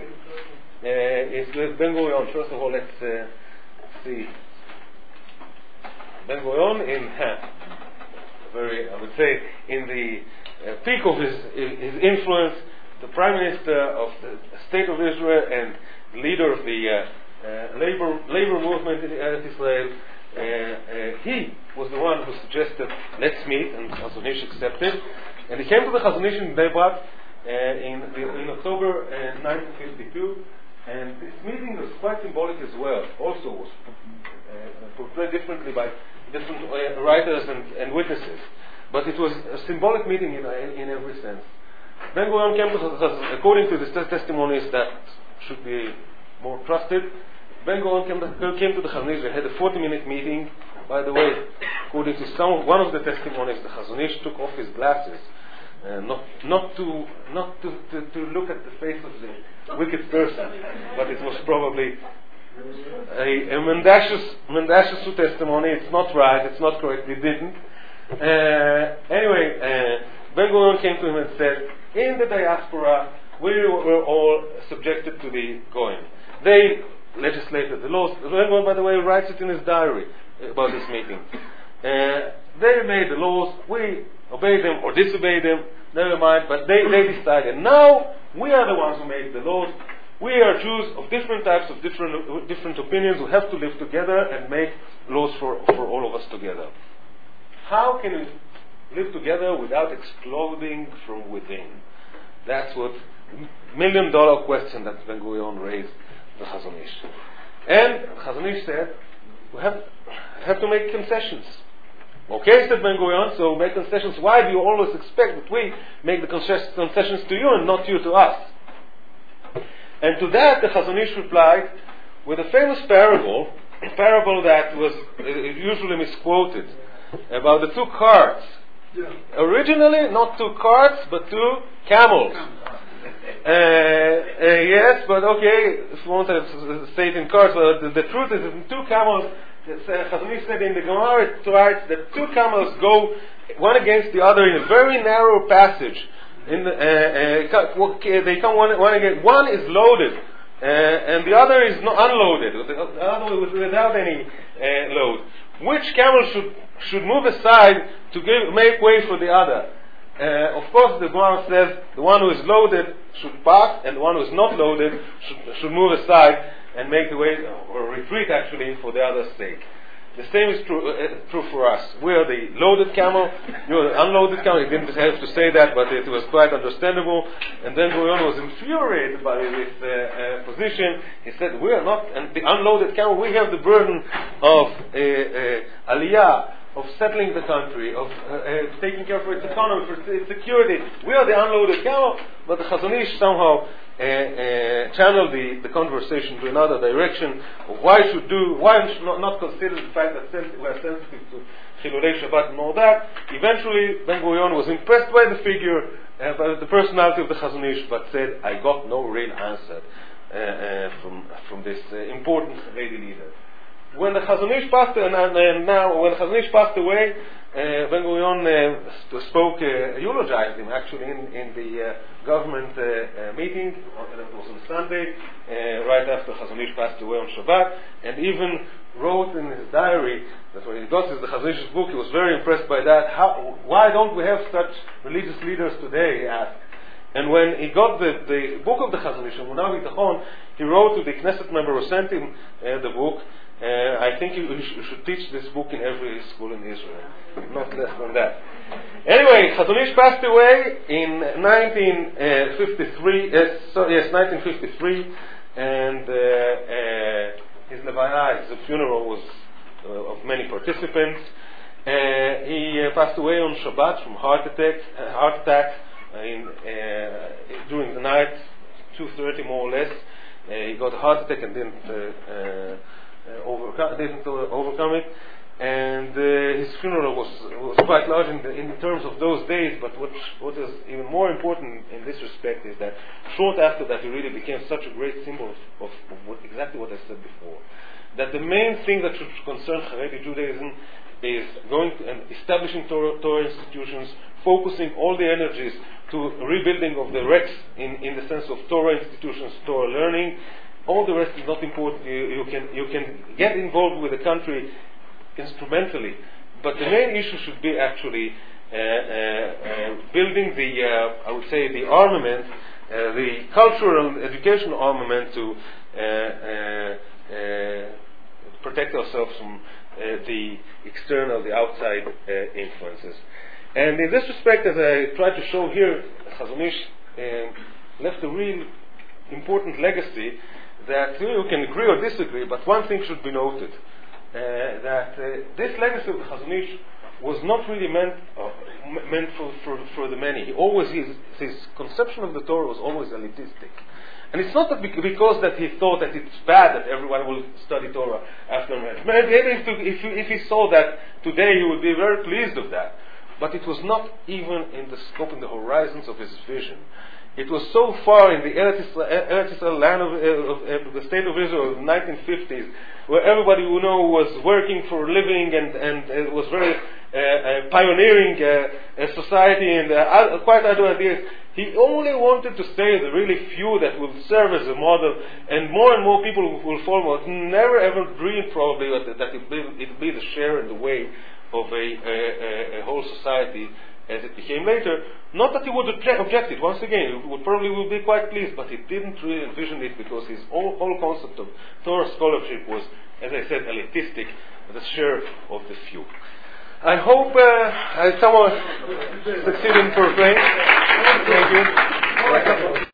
[SPEAKER 1] It's with Ben Gurion. First of all, let's see. Ben-Gurion in very, I would say, in the peak of his influence, the Prime Minister of the State of Israel and leader of the labor movement in Eretz Israel, he was the one who suggested, let's meet, and Chazon Ish accepted. And he came to the Chazon Ish in Bnei Brak in October 1952, and this meeting was quite symbolic as well. Also was portrayed differently by different writers and witnesses. But it was a symbolic meeting in every sense. Ben-Gurion came to, according to the testimonies that should be more trusted, Ben-Gurion came to the Chazon Ish. They had a 40-minute meeting. By the way, according to one of the testimonies, the Chazon Ish took off his glasses, not to look at the face of the wicked person, but it was probably a mendacious testimony. It's not right. It's not correct. He didn't. Anyway, Ben-Gurion came to him and said, in the diaspora, we were all subjected to the Goyim. They legislated the laws. Ben-Gurion, by the way, writes it in his diary about this meeting. They made the laws. We obeyed them or disobeyed them. Never mind. But they decided. Now we are the ones who make the laws. We are Jews of different types, of different opinions, who have to live together and make laws for all of us together. How can we live together without exploding from within? That's what $1 million question that Ben-Gurion raised to Chazon Ish. And Chazon Ish said, we have to make concessions. Okay, said Ben-Gurion, so make concessions. Why do you always expect that we make the concessions to you and not you to us? And to that the Chazon Ish replied with a famous parable, a parable that was usually misquoted, about the two carts.
[SPEAKER 9] Yeah.
[SPEAKER 1] Originally, not two carts, but two camels. Yes, but okay, if you want to say it in carts, but the truth is that two camels, Chazon Ish said in the Gemara, it writes that two camels go one against the other in a very narrow passage. They come one against. One is loaded, and the other is unloaded. The other was without any load. Which camel should move aside to make way for the other? Of course, the Gemara says the one who is loaded should pass, and the one who is not loaded should move aside and make the way, or retreat actually, for the other's sake. The same is true for us. We are the loaded camel, you are the unloaded camel. He didn't have to say that, but it was quite understandable. And then Ben-Gurion was infuriated by this position. He said, we are not, and the unloaded camel, we have the burden of aliyah, of settling the country, of taking care of its economy, for its security. We are the unloaded camel, but the Chazon Ish somehow channel the conversation to another direction. Why should not consider the fact that we are sensitive to Chilulei Shabbat and all that? Eventually, Ben-Gurion was impressed by the figure, by the personality of the Chazon Ish, but said, I got no real answer from this important lady leader. When the Chazon Ish passed, when the Chazon Ish passed away, Ben-Gurion eulogized him actually in the government meeting. That was on Sunday, right after Chazon Ish passed away on Shabbat, and even wrote in his diary that when he got the Chazon Ish's book, he was very impressed by that. Why don't we have such religious leaders today? He asked. And when he got the book of the Chazon Ish, Emunah Bitachon, he wrote to the Knesset member who sent him the book. I think you should teach this book in every school in Israel, not less than that. Anyway, Chazon Ish passed away in 1953, and his levaya, his funeral was of many participants. He passed away on Shabbat from heart attack during the night, 2:30 more or less. He got a heart attack and didn't overcome it, and his funeral was quite large in terms of those days. But what is even more important in this respect is that short after that he really became such a great symbol of exactly what I said before, that the main thing that should concern Haredi Judaism is going and establishing Torah institutions, focusing all the energies to rebuilding of the wrecks in the sense of Torah institutions, Torah learning. All the rest is not important. You can get involved with the country instrumentally. But the main issue should be actually building I would say, the armament, the cultural and educational armament to protect ourselves from the external, the outside influences. And in this respect, as I try to show here, Chazon Ish left a real important legacy that you can agree or disagree, but one thing should be noted, that this legacy of the Chazon Ish was not really meant for the many. His conception of the Torah was always elitistic. And it's not that because that he thought that it's bad that everyone will study Torah after marriage. Maybe if he saw that today, he would be very pleased of that. But it was not even in the scope, in the horizons of his vision. It was so far in the Eretz Israel land of the state of Israel in the 1950s, where everybody was working for a living and it was very pioneering society and quite other ideas. He only wanted to say the really few that will serve as a model, and more people will follow. Never ever dreamed probably that it be the share and the way of a whole society as it became later. Not that he would object it. Once again, he would be quite pleased, but he didn't really envision it because his whole concept of Torah scholarship was, as I said, elitistic, the share of the few. I hope I somewhat succeeded in portraying. Thank you.